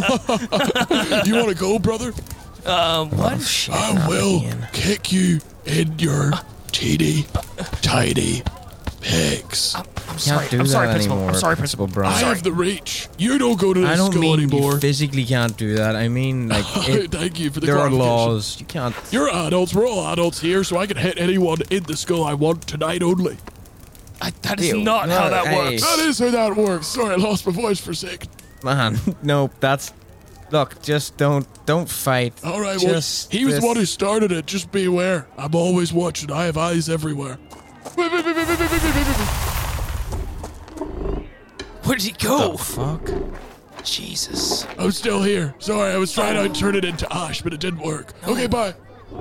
Speaker 3: You want to go, brother?
Speaker 17: um, what?
Speaker 3: I will kick you in your teeny, tiny pecs.
Speaker 17: I'm sorry.
Speaker 6: Can't do
Speaker 17: I'm sorry,
Speaker 6: that
Speaker 17: principal.
Speaker 6: anymore,
Speaker 17: I'm sorry, principal.
Speaker 6: Brian.
Speaker 3: I have the reach. You don't go to the
Speaker 6: I don't
Speaker 3: school
Speaker 6: mean
Speaker 3: anymore.
Speaker 6: you physically can't do that. I mean, like, it,
Speaker 3: Thank you for the
Speaker 6: there are
Speaker 3: clarification.
Speaker 6: laws. You can't.
Speaker 3: You're adults. We're all adults here, so I can hit anyone in the school I want tonight only.
Speaker 17: I, that is
Speaker 6: Ew,
Speaker 17: not
Speaker 6: no,
Speaker 17: how that
Speaker 6: hey.
Speaker 17: works.
Speaker 3: That is how that works. Sorry, I lost my voice for a second.
Speaker 6: Man, no, that's. Look, just don't don't fight.
Speaker 3: All right, well,
Speaker 6: Just
Speaker 3: he was
Speaker 6: this-
Speaker 3: the one who started it. Just beware. I'm always watching. I have eyes everywhere. Wait, wait, wait, wait, wait, wait, wait, wait, wait.
Speaker 17: Where did he go?
Speaker 6: The fuck?
Speaker 17: Jesus.
Speaker 3: I'm still here. Sorry, I was trying to turn it into ash, but it didn't work. Okay, bye.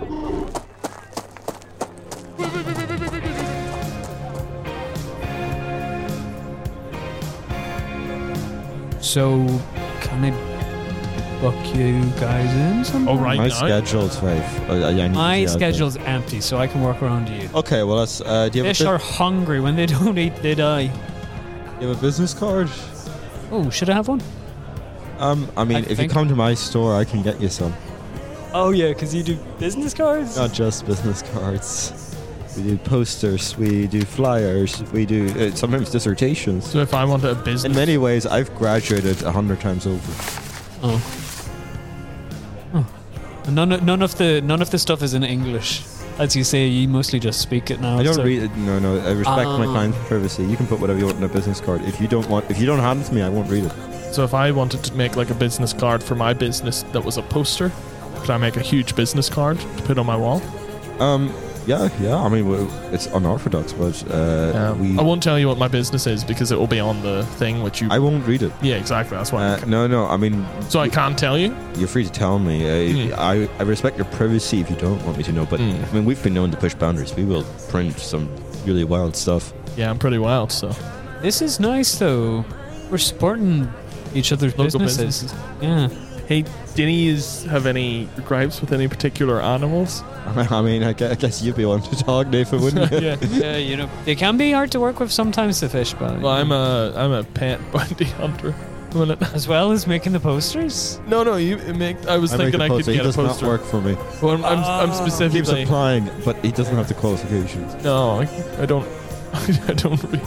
Speaker 18: So, can I book you guys in sometime?
Speaker 10: Oh, right My now? schedule's very f- uh, I need
Speaker 18: My
Speaker 10: to see how
Speaker 18: schedule's empty, so I can work around you.
Speaker 10: Okay, well, that's. Uh, do you have
Speaker 18: Fish
Speaker 10: a
Speaker 18: are
Speaker 10: bit-
Speaker 18: hungry. When they don't eat, they die.
Speaker 10: you have a business card?
Speaker 18: Oh, should I have one?
Speaker 10: Um, I mean,
Speaker 18: I
Speaker 10: if you
Speaker 18: think-
Speaker 10: come to my store, I can get you some.
Speaker 18: Oh yeah, because you do business cards.
Speaker 10: Not just business cards. We do posters. We do flyers. We do uh, sometimes dissertations.
Speaker 4: So if I wanted a business,
Speaker 10: in many ways, I've graduated a hundred times over.
Speaker 18: Oh. Oh. None of, none of the none of the stuff is in English. As you say, you mostly just speak it now.
Speaker 10: I don't
Speaker 18: so-
Speaker 10: read it. No, no. I respect my
Speaker 18: Oh.
Speaker 10: client's privacy. You can put whatever you want in a business card. If you don't want, if you don't hand it to me, I won't read it.
Speaker 4: So if I wanted to make like a business card for my business that was a poster, could I make a huge business card to put on my wall?
Speaker 10: Um. Yeah. Yeah. I mean, w- it's unorthodox, but uh, we.
Speaker 4: I won't tell you what my business is because it will be on the thing which you.
Speaker 10: I won't read it.
Speaker 4: Yeah, exactly. That's why.
Speaker 10: Uh, no, no. I mean.
Speaker 4: So I can't tell you.
Speaker 10: You're free to tell me. Uh, I I respect your privacy if you don't want me to know. But I mean, we've been known to push boundaries. We will print some really wild stuff.
Speaker 4: Yeah, I'm pretty wild. So.
Speaker 18: This is nice though. We're supporting each other's
Speaker 4: Local
Speaker 18: businesses.
Speaker 4: businesses.
Speaker 18: Yeah.
Speaker 4: Hey, do you have any gripes with any particular animals?
Speaker 10: I mean, I guess, I guess you'd be one to talk, Nathan, wouldn't you?
Speaker 4: Yeah.
Speaker 18: Yeah, you know, they can be hard to work with sometimes, the fish, but
Speaker 4: Well, I'm a I'm a pet bounty hunter.
Speaker 18: as well as making the posters.
Speaker 4: No, no, you make. I was
Speaker 10: I make
Speaker 4: thinking
Speaker 10: a
Speaker 4: I could
Speaker 10: poster. He
Speaker 4: get a
Speaker 10: does not
Speaker 4: poster.
Speaker 10: work for me.
Speaker 4: Well, I'm, I'm, I'm
Speaker 10: He keeps
Speaker 4: specifically.
Speaker 10: applying, but he doesn't have the qualifications.
Speaker 4: No, I, I don't. I don't read.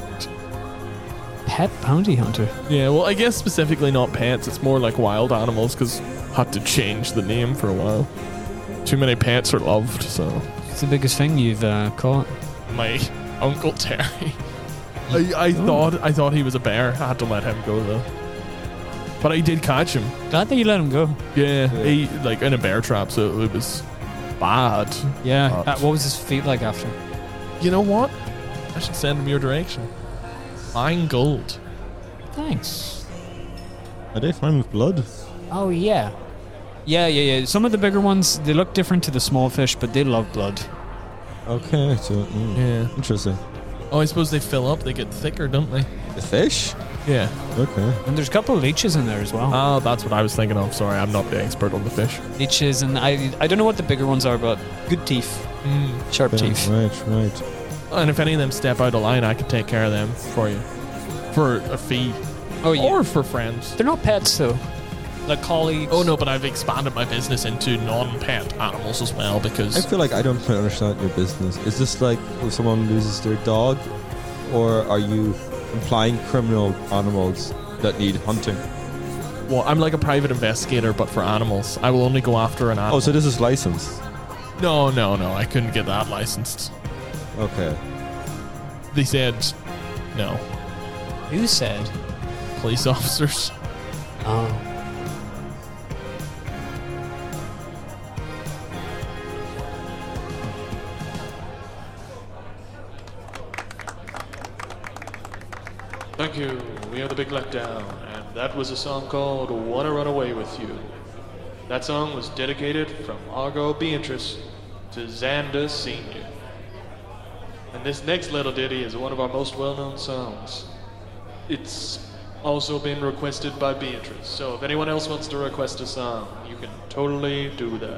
Speaker 18: Pet bounty hunter.
Speaker 4: Yeah, well, I guess specifically not pets. It's more like wild animals because had to change the name for a while. Too many pets are loved, so.
Speaker 18: It's the biggest thing you've uh, caught.
Speaker 4: My Uncle Terry. I, I thought I thought he was a bear. I had to let him go though. But I did catch him.
Speaker 18: Glad that you let him go.
Speaker 4: Yeah, he like in a bear trap, so it was bad.
Speaker 18: Yeah.
Speaker 4: But-
Speaker 18: Uh, what was his feet like after?
Speaker 4: You know what? I should send him your direction. Fine gold.
Speaker 18: Thanks.
Speaker 10: Are they fine with blood?
Speaker 18: Oh yeah. Yeah, yeah, yeah. Some of the bigger ones, they look different to the small fish, but they love blood.
Speaker 10: Okay, so mm,
Speaker 4: Yeah.
Speaker 10: interesting.
Speaker 4: Oh, I suppose they fill up. They get thicker, don't they?
Speaker 10: The fish?
Speaker 4: Yeah.
Speaker 10: Okay.
Speaker 18: And there's a couple of leeches in there as well.
Speaker 4: Oh, that's what I was thinking of. Sorry, I'm not the expert on the fish.
Speaker 18: Leeches, and I I don't know what the bigger ones are, but good teeth.
Speaker 4: Mm.
Speaker 18: Sharp
Speaker 10: Okay,
Speaker 18: teeth.
Speaker 10: Right, right.
Speaker 4: And if any of them step out of line, I can take care of them for you. For a fee.
Speaker 18: Oh, yeah.
Speaker 4: Or for friends.
Speaker 18: They're not pets, though. Like colleagues.
Speaker 4: Oh, no, but I've expanded my business into non-pet animals as well because...
Speaker 10: I feel like I don't quite understand your business. Is this like when someone loses their dog, or are you implying criminal animals that need hunting?
Speaker 4: Well, I'm like a private investigator, but for animals. I will only go after an animal.
Speaker 10: Oh, so this is licensed?
Speaker 4: No, no, no. I couldn't get that licensed.
Speaker 10: Okay.
Speaker 4: They said no.
Speaker 18: Who said?
Speaker 4: Police officers.
Speaker 18: Oh.
Speaker 19: Thank you. We have the big letdown, and that was a song called "Wanna Run Away with You." That song was dedicated from Argo Beatrice to Xander Senior And this next little ditty is one of our most well-known songs. It's also been requested by Beatrice, so if anyone else wants to request a song, you can totally do that.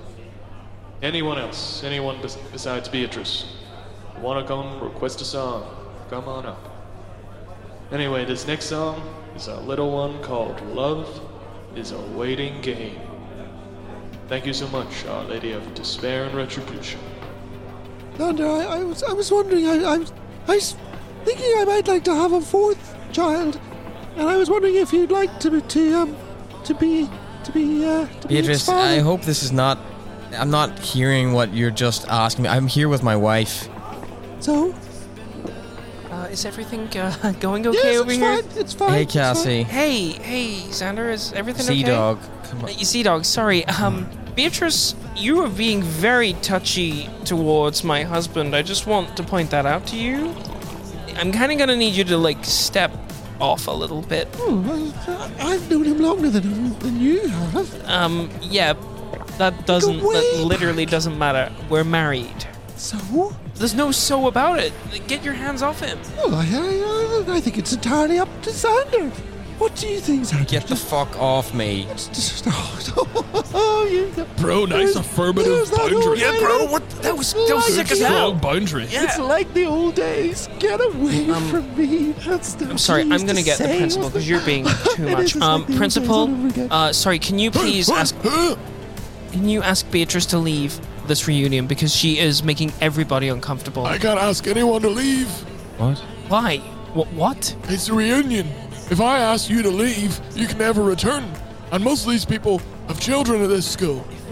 Speaker 19: Anyone else, anyone bes- besides Beatrice, wanna come request a song, come on up. Anyway, this next song is a little one called Love is a Waiting Game. Thank you so much, Our Lady of Despair and Retribution.
Speaker 12: Thunder, I, I was I was wondering, I, I, was, I was thinking I might like to have a fourth child, and I was wondering if you'd like to be, to, um, to be, to be, uh, to be
Speaker 6: Beatrice,
Speaker 12: its father.
Speaker 6: I hope this is not. I'm not hearing what you're just asking me. I'm here with my wife.
Speaker 12: So?
Speaker 5: Uh, is everything uh, going okay
Speaker 12: Yes,
Speaker 5: over
Speaker 12: it's
Speaker 5: here?
Speaker 12: fine, it's fine.
Speaker 6: Hey,
Speaker 12: it's fine.
Speaker 6: Cassie.
Speaker 5: Hey, hey, Xander, is everything
Speaker 6: Sea
Speaker 5: okay?
Speaker 6: Dog. Come on.
Speaker 5: Uh, Sea Dog, sorry. Um, Beatrice, you are being very touchy towards my husband. I just want to point that out to you. I'm kind of gonna need you to like step off a little bit.
Speaker 12: Oh, I, I've known him longer than, than you have.
Speaker 5: Um, yeah, that doesn't. That literally doesn't matter. We're married.
Speaker 12: So?
Speaker 5: There's no so about it. Get your hands off him.
Speaker 12: Well, I, I, I think it's entirely up to Xander. What do you think, Xander?
Speaker 6: Get the fuck off me.
Speaker 12: Just, oh, oh, you,
Speaker 4: Bro, nice
Speaker 12: there's-
Speaker 4: affirmative
Speaker 12: there's that
Speaker 4: boundary.
Speaker 12: old
Speaker 4: Yeah,
Speaker 12: lady.
Speaker 4: bro, what? That was that was sick as hell. Boundary.
Speaker 12: It's like the old days. Get away
Speaker 5: Um,
Speaker 12: from me. That's the
Speaker 5: I'm sorry. I'm gonna get the principal because you're being too much. Um, principal, uh, sorry. Can you please ask? Can you ask Beatrice to leave this reunion because she is making everybody uncomfortable?
Speaker 3: I can't ask anyone to leave.
Speaker 6: What?
Speaker 5: Why? What? What?
Speaker 3: It's a reunion. If I ask you to leave, you can never return. And most of these people have children at this school.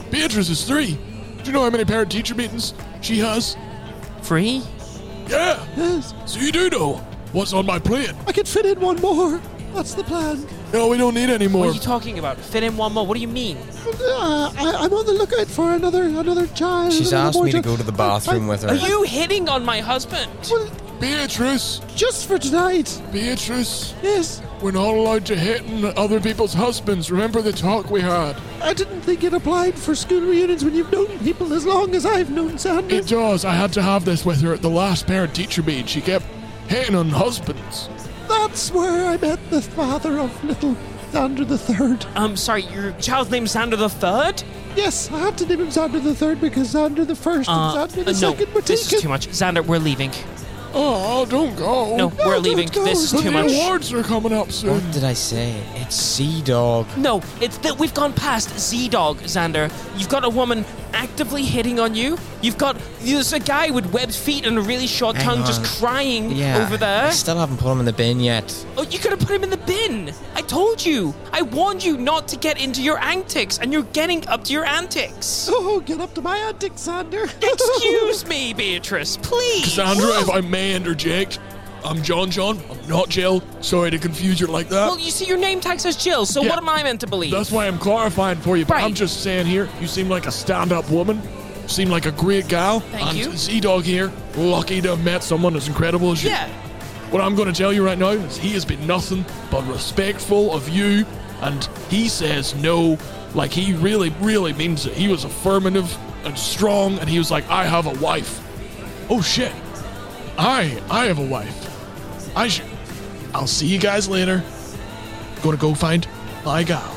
Speaker 3: Beatrice is three. Do you know how many parent-teacher meetings she has?
Speaker 5: Three?
Speaker 3: Yeah.
Speaker 12: Yes.
Speaker 3: So you do know what's on my plate.
Speaker 12: I could fit in one more. That's the plan.
Speaker 3: No, we don't need any more.
Speaker 5: What are you talking about? Fit in one more? What do you mean?
Speaker 12: Uh, I, I'm on the lookout for another another child.
Speaker 6: She's
Speaker 12: another
Speaker 6: asked
Speaker 12: boy
Speaker 6: me to
Speaker 12: child.
Speaker 6: go to the bathroom
Speaker 12: I-
Speaker 6: with her.
Speaker 5: Are you hitting on my husband?
Speaker 3: Beatrice.
Speaker 12: Just for tonight.
Speaker 3: Beatrice.
Speaker 12: Yes.
Speaker 3: We're not allowed to hit on other people's husbands. Remember the talk we had?
Speaker 12: I didn't think it applied for school reunions when you've known people as long as I've known Sandra.
Speaker 3: It does. I had to have this with her at the last parent-teacher meeting. She kept hitting on husbands.
Speaker 12: That's where I met the father of little Sandra the Third.
Speaker 5: I'm sorry, your child's name's Sandra the Third?
Speaker 12: Yes, I had to name him Sandra the Third because Sandra the First
Speaker 5: Uh,
Speaker 12: and Sandra the
Speaker 5: uh, no,
Speaker 12: Second were
Speaker 5: this
Speaker 12: taken.
Speaker 5: is too much. Xander, we're leaving.
Speaker 3: Oh, don't go.
Speaker 5: No, we're
Speaker 12: don't
Speaker 5: leaving.
Speaker 12: go.
Speaker 5: This is
Speaker 3: But
Speaker 5: too
Speaker 3: the
Speaker 5: much.
Speaker 3: awards are coming up soon.
Speaker 6: What did I say? It's Sea Dog.
Speaker 5: No, it's that we've gone past Z-Dog, Xander. You've got a woman actively hitting on you. You've got there's a guy with webbed feet and a really short
Speaker 6: Hang
Speaker 5: tongue
Speaker 6: on.
Speaker 5: just crying
Speaker 6: Yeah.
Speaker 5: over there.
Speaker 6: I still haven't put him in the bin yet.
Speaker 5: Oh, you could have put him in the bin. I told you. I warned you not to get into your antics, and you're getting up to your antics.
Speaker 12: Oh, get up to my antics, Sander.
Speaker 5: Excuse me, Beatrice, please.
Speaker 3: Cassandra, if I may interject, I'm John John. I'm not Jill. Sorry to confuse you like that.
Speaker 5: Well, you see, your name tag says Jill, so
Speaker 3: Yeah.
Speaker 5: what am I meant to believe?
Speaker 3: That's why I'm clarifying for you. But
Speaker 5: Right.
Speaker 3: I'm just saying here, you seem like a stand-up woman. Seem like a great gal.
Speaker 5: Thank
Speaker 3: and
Speaker 5: you.
Speaker 3: Z-Dog here, lucky to have met someone as incredible as you.
Speaker 5: Yeah.
Speaker 3: What I'm going to tell you right now is he has been nothing but respectful of you, and he says no, like he really, really means it. He was affirmative and strong, and he was like, I have a wife. Oh shit. I, I have a wife. I should. I'll see you guys later. Gonna go find my gal.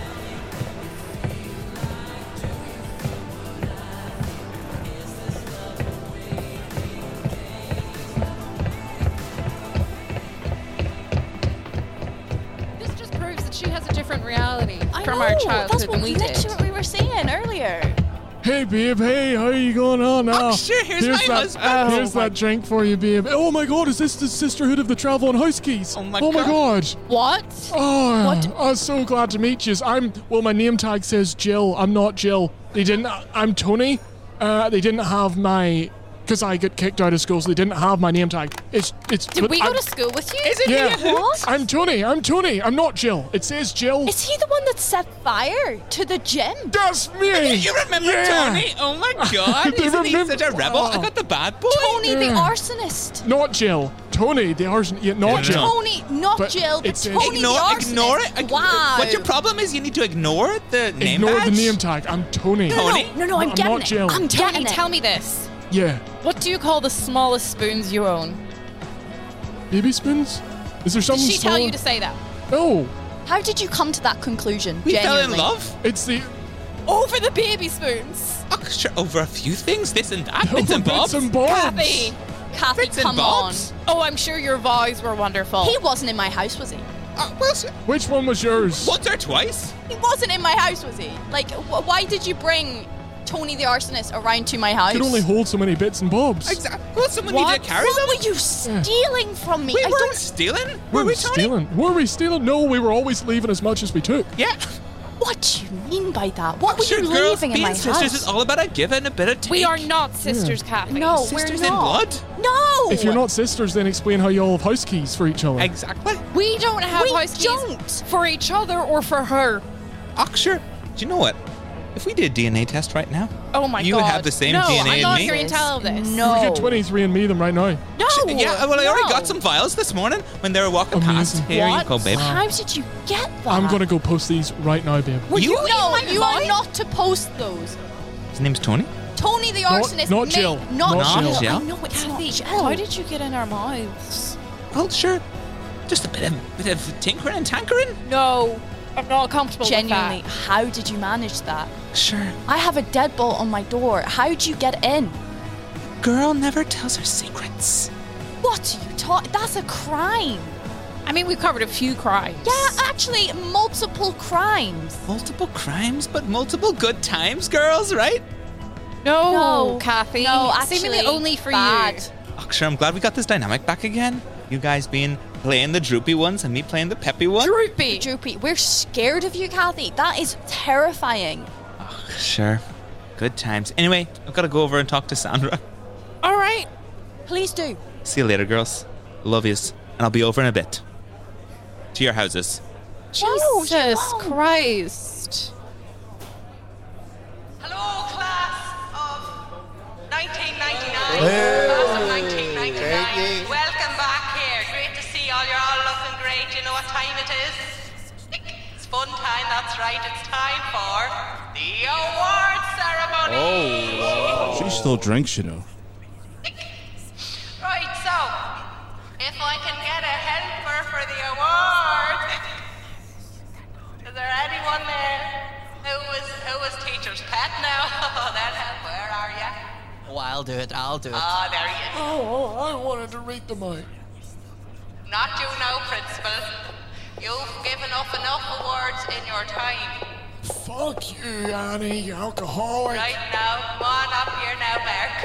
Speaker 16: This just proves that she has a different reality
Speaker 15: I
Speaker 16: from
Speaker 15: know,
Speaker 16: our
Speaker 15: that's
Speaker 16: childhood
Speaker 15: what,
Speaker 16: than we did.
Speaker 15: literally what we were saying earlier.
Speaker 3: Hey, babe. Hey, how you going on now?
Speaker 14: Oh, sure, here's my
Speaker 3: that,
Speaker 14: husband.
Speaker 3: Here's
Speaker 14: Oh,
Speaker 3: that drink for you, babe. Oh my God, is this the Sisterhood of the Travel and House Keys?
Speaker 14: Oh my
Speaker 3: Oh my
Speaker 14: God.
Speaker 3: God.
Speaker 16: What?
Speaker 3: Oh,
Speaker 16: What?
Speaker 3: I'm so glad to meet you. I'm well. My name tag says Jill. I'm not Jill. They didn't. I'm Tony. Uh, they didn't have my because I got kicked out of school, so they didn't have my name tag. It's it's.
Speaker 16: Did we go
Speaker 3: I'm-
Speaker 16: to school with you?
Speaker 14: Is it
Speaker 3: Yeah.
Speaker 14: you?
Speaker 15: What?
Speaker 3: I'm Tony. I'm Tony. I'm not Jill. It says Jill.
Speaker 15: Is he the one that set fire to the gym?
Speaker 3: That's me.
Speaker 14: You remember
Speaker 3: Yeah.
Speaker 14: Tony? Oh my God!
Speaker 3: They
Speaker 14: Isn't he
Speaker 3: remember-
Speaker 14: such a rebel? I
Speaker 3: Oh.
Speaker 14: got the bad boy.
Speaker 15: Tony the
Speaker 3: Yeah.
Speaker 15: arsonist.
Speaker 3: Not Jill. Tony. The arson. Yeah, not
Speaker 14: Yeah.
Speaker 3: Jill.
Speaker 15: Tony, not
Speaker 3: But
Speaker 15: Jill, but
Speaker 3: it says-
Speaker 15: Tony
Speaker 14: Ignore,
Speaker 15: the arsonist.
Speaker 14: ignore it. Ig-
Speaker 15: Wow.
Speaker 14: What your problem is? You need to ignore the name
Speaker 3: Ignore
Speaker 14: badge.
Speaker 3: the name tag. I'm Tony.
Speaker 15: No,
Speaker 14: Tony?
Speaker 15: no, no, no, I'm
Speaker 3: I'm
Speaker 15: getting
Speaker 3: not
Speaker 15: it.
Speaker 3: Jill.
Speaker 15: I'm
Speaker 16: Tony,
Speaker 15: getting it.
Speaker 16: tell me this.
Speaker 3: Yeah.
Speaker 16: What do you call the smallest spoons you own?
Speaker 3: Baby spoons. Is there
Speaker 16: Did
Speaker 3: something?
Speaker 16: she tell
Speaker 3: smaller?
Speaker 16: you to say that?
Speaker 3: No.
Speaker 15: How did you come to that conclusion?
Speaker 14: We fell in
Speaker 15: genuinely?
Speaker 14: love.
Speaker 3: It's the
Speaker 16: Over the baby spoons.
Speaker 14: Oh, sure, over a few things, this and that, bits and
Speaker 3: bits
Speaker 14: bobs.
Speaker 3: and bobs.
Speaker 16: Kathy.
Speaker 15: Kathy,
Speaker 14: Bits and
Speaker 15: come
Speaker 14: bobs.
Speaker 16: Oh, I'm sure your vows were wonderful.
Speaker 15: on. He wasn't in my house, was he?
Speaker 14: Uh, well, s-
Speaker 3: Which one was yours?
Speaker 14: once or twice.
Speaker 15: He wasn't in my house, was he? Like, wh- why did you bring Tony the arsonist around to my house?
Speaker 3: You can only hold so many bits and bobs.
Speaker 14: Exactly. Well, someone
Speaker 15: What?
Speaker 14: needed to carry
Speaker 15: What
Speaker 14: them.
Speaker 15: were you stealing from me?
Speaker 14: We
Speaker 15: I
Speaker 14: weren't
Speaker 15: don't.
Speaker 14: stealing.
Speaker 3: We
Speaker 14: Were we, Tony?
Speaker 3: stealing? Were we stealing? No, we were always leaving as much as we took.
Speaker 14: Yeah.
Speaker 15: What do you mean by that? What were
Speaker 14: Sure,
Speaker 15: you
Speaker 14: girls,
Speaker 15: leaving in
Speaker 14: being
Speaker 15: my
Speaker 14: sisters
Speaker 15: house?
Speaker 14: is all about a give and a bit of take.
Speaker 16: We are not sisters, Kathy.
Speaker 15: No,
Speaker 14: sisters
Speaker 15: we're
Speaker 14: in
Speaker 15: not.
Speaker 14: blood.
Speaker 15: No.
Speaker 3: If you're not sisters, then explain how you all have house keys for each other.
Speaker 14: Exactly.
Speaker 16: We don't have
Speaker 15: We
Speaker 16: house keys
Speaker 15: don't.
Speaker 16: for each other or for her.
Speaker 14: Oh, sure. Do you know what? If we did a D N A test right now,
Speaker 16: Oh my
Speaker 14: you
Speaker 16: god.
Speaker 14: would have the same
Speaker 16: no,
Speaker 14: D N A
Speaker 16: I'm
Speaker 14: as
Speaker 16: not
Speaker 14: me.
Speaker 16: hearing tell of this.
Speaker 15: No.
Speaker 3: We get twenty-three and me them right now.
Speaker 15: No.
Speaker 14: Yeah, well, I already
Speaker 15: no.
Speaker 14: got some files this morning when they were walking past.
Speaker 3: Amazing.
Speaker 14: Here
Speaker 15: What?
Speaker 14: you go, babe.
Speaker 15: How did you get that?
Speaker 3: I'm gonna go post these right now, babe.
Speaker 15: Were you,
Speaker 14: You-
Speaker 15: no,
Speaker 16: my
Speaker 15: you are
Speaker 16: mind?
Speaker 15: not to post those.
Speaker 14: His name's Tony.
Speaker 15: Tony the
Speaker 3: Not-
Speaker 15: arsonist.
Speaker 3: not
Speaker 15: made-
Speaker 3: Jill.
Speaker 15: Not,
Speaker 3: Not
Speaker 15: Jill.
Speaker 14: Jill.
Speaker 15: I know it's
Speaker 16: Kathy,
Speaker 15: not Jill.
Speaker 16: how did you get in our mouths?
Speaker 14: Well, sure. Just a bit of bit of tinkering and tankering.
Speaker 16: No, I'm not comfortable
Speaker 15: Genuinely,
Speaker 16: with that.
Speaker 15: how did you manage that?
Speaker 14: Sure.
Speaker 15: I have a deadbolt on my door. How'd you get in?
Speaker 14: Girl never tells her secrets.
Speaker 15: What are you talking? That's a crime.
Speaker 16: I mean, we've covered a few crimes.
Speaker 15: Yeah, actually, multiple crimes.
Speaker 14: Multiple crimes, but multiple good times, girls, right?
Speaker 16: No,
Speaker 15: No,
Speaker 16: Kathy.
Speaker 15: no,
Speaker 16: Seemingly
Speaker 15: actually,
Speaker 16: only for
Speaker 15: bad.
Speaker 16: you.
Speaker 14: Oh, sure, I'm glad we got this dynamic back again. You guys being playing the droopy ones and me playing the peppy one.
Speaker 16: Droopy.
Speaker 15: Droopy, we're scared of you, Kathy. That is terrifying.
Speaker 14: Oh, sure. Good times. Anyway, I've got to go over and talk to Sandra.
Speaker 15: All right. Please do.
Speaker 14: See you later, girls. Love yous. And I'll be over in a bit. To your houses.
Speaker 16: Jesus Christ.
Speaker 20: Hello, class of nineteen ninety-nine. Class of nineteen ninety-nine. Welcome back here. Great to see all. You're all looking great. You know what time it is? It's fun time. That's right. It's time for the award ceremony.
Speaker 1: Oh, she still drinks, you know.
Speaker 20: Right, so if I can get a helper for the award, is there anyone there who was who was teacher's pet now? Oh, that help. Where are you?
Speaker 8: Oh, I'll do it. I'll do it.
Speaker 20: Oh, there he is.
Speaker 3: Oh, oh, I wanted to read the mic.
Speaker 20: Not you now, Principal. You've given up enough awards in your time.
Speaker 3: Fuck you, Annie, you alcoholic.
Speaker 20: Right now, come on up here now, Mark.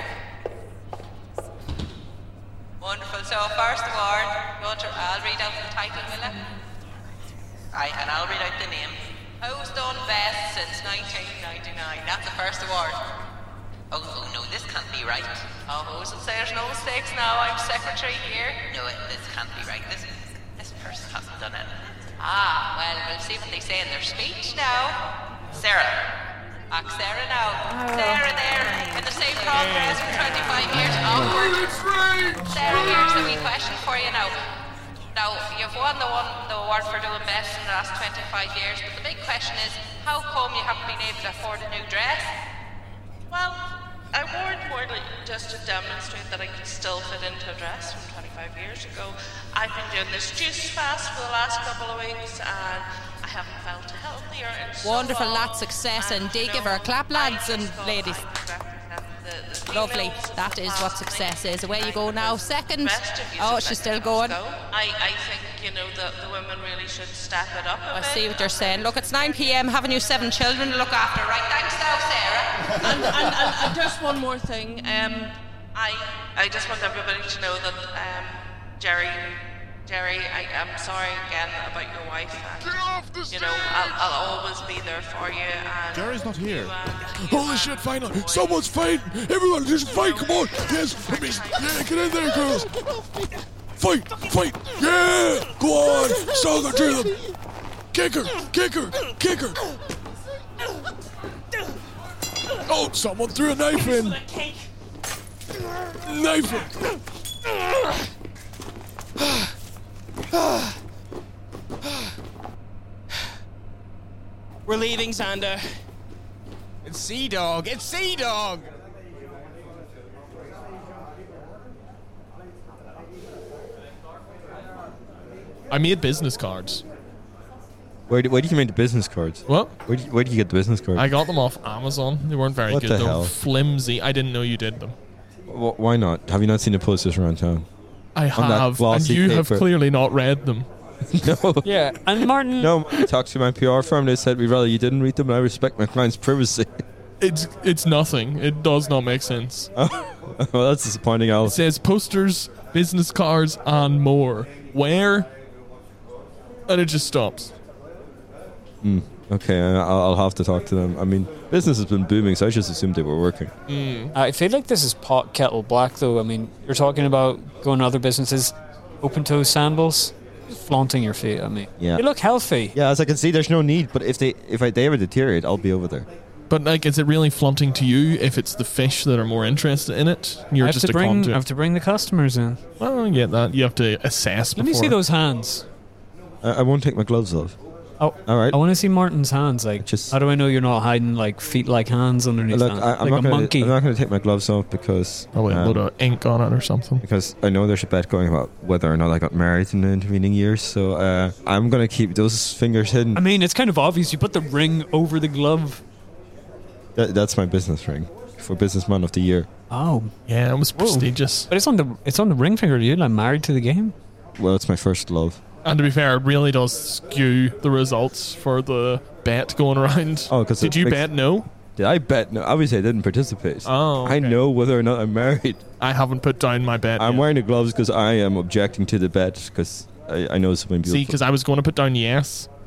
Speaker 20: Wonderful. So, first award, go to, I'll read out the title, will I? Aye, and I'll read out the name. Who's done best since nineteen ninety-nine? That's the first award. Oh, oh no, this can't be right. Oh, who's it say there's no mistakes now? I'm secretary here. No, it, this can't be right. This this person hasn't done it. Ah, well, we'll see what they say in their speech now. Sarah. Ask Sarah now.
Speaker 16: Oh.
Speaker 20: Sarah there, in the same progress for twenty-five years. Awkward. Sarah, here's the wee question for you now. Now, you've won the one the award for doing best in the last twenty-five years, but the big question is, how come you haven't been able to afford a new dress?
Speaker 9: Well, I wore it more like just to demonstrate that I could still fit into a dress from twenty-five years ago. I've been doing this juice fast for the last couple of weeks, and I haven't felt healthier in so
Speaker 7: Wonderful,
Speaker 9: long.
Speaker 7: that's success indeed. Give her a clap, lads and ladies. Lovely, that is what success is. Away you go now. Second. Oh, she's still going.
Speaker 9: I, I think, you know, the, the women really should step it up a
Speaker 7: I
Speaker 9: bit.
Speaker 7: see what you're saying. Look, it's nine p.m. Haven't you seven children to look after? Right, thanks now, Sarah.
Speaker 9: and, and, and, and just one more thing. Um, I I just want everybody to know that um, Jerry, Jerry, I am sorry again about your wife. And, you know, I'll, I'll always be there for you. And
Speaker 1: Jerry's not here.
Speaker 3: Holy shit, finally! Someone's fighting! Everyone, just fight! Come on! Yes! Let me, yeah, get in there, girls! Fight! Fight! Yeah! Go on! Song her to them! Kick her! Kick her! Kick her! Oh, someone threw a knife in! Knife it!
Speaker 5: We're leaving, Xander.
Speaker 6: It's Sea Dog. It's Sea Dog.
Speaker 4: I made business cards.
Speaker 10: Where, where did you make the business cards?
Speaker 4: What?
Speaker 10: Where did, where did you get the business cards?
Speaker 4: I got them off Amazon. They weren't very
Speaker 10: What
Speaker 4: good.
Speaker 10: the
Speaker 4: They were
Speaker 10: hell?
Speaker 4: flimsy. I didn't know you did them.
Speaker 10: Wh- Why not? Have you not seen the posters around town?
Speaker 4: I
Speaker 10: On that
Speaker 4: have, and
Speaker 10: glossy
Speaker 4: you have
Speaker 10: paper.
Speaker 4: clearly not read them.
Speaker 10: No.
Speaker 18: Yeah, and Martin.
Speaker 10: No, I talked to my P R firm. They said we'd rather you didn't read them, and I respect my client's privacy.
Speaker 4: It's it's nothing. It does not make sense.
Speaker 10: Well, that's disappointing, Al.
Speaker 4: It says posters, business cards, and more. Where? And it just stops.
Speaker 10: Hmm. Okay, I- I'll, I'll have to talk to them. I mean, business has been booming, so I just assumed they were working.
Speaker 18: Mm. I feel like this is pot kettle black, though. I mean, you're talking about going to other businesses, open toe sandals, flaunting your feet at me.
Speaker 10: Yeah.
Speaker 18: You look healthy.
Speaker 10: Yeah, as I can see, there's no need. But if they if I, they ever deteriorate, I'll be over there.
Speaker 4: But like, is it really flaunting to you if it's the fish that are more interested in it? You're
Speaker 18: I have
Speaker 4: just
Speaker 18: to
Speaker 4: a
Speaker 18: bring. I
Speaker 4: conduit.
Speaker 18: have to bring the customers in.
Speaker 4: Well, I get that. You have to assess.
Speaker 18: Let me
Speaker 4: before.
Speaker 18: see those hands.
Speaker 10: I, I won't take my gloves off.
Speaker 18: Oh,
Speaker 10: all right.
Speaker 18: I want to see Martin's hands. Like, how do I know you're not hiding like feet-like hands underneath
Speaker 10: Look,
Speaker 18: that?
Speaker 10: I, I'm
Speaker 18: like
Speaker 10: not
Speaker 18: a
Speaker 10: gonna,
Speaker 18: monkey.
Speaker 10: I'm not going to take my gloves off because
Speaker 4: Probably a load of ink on it or something.
Speaker 10: Because I know there's a bet going about whether or not I got married in the intervening years. So uh, I'm going to keep those fingers hidden.
Speaker 18: I mean, it's kind of obvious. You put the ring over the glove.
Speaker 10: That, that's my business ring for Businessman of the Year.
Speaker 18: Oh,
Speaker 4: yeah, it was prestigious.
Speaker 18: But it's on the it's on the ring finger, dude. I'm married to the game.
Speaker 10: Well, it's my first glove.
Speaker 4: And to be fair, it really does skew the results for the bet going around.
Speaker 10: Oh, because
Speaker 4: did you bet no?
Speaker 10: Did I bet no? Obviously, I didn't participate.
Speaker 4: Oh,
Speaker 10: I know whether or not I'm married.
Speaker 4: I haven't put down my bet.
Speaker 10: I'm
Speaker 4: yet.
Speaker 10: wearing the gloves because I am objecting to the bet because I, I know so many people.
Speaker 4: See, because I was going to put down yes,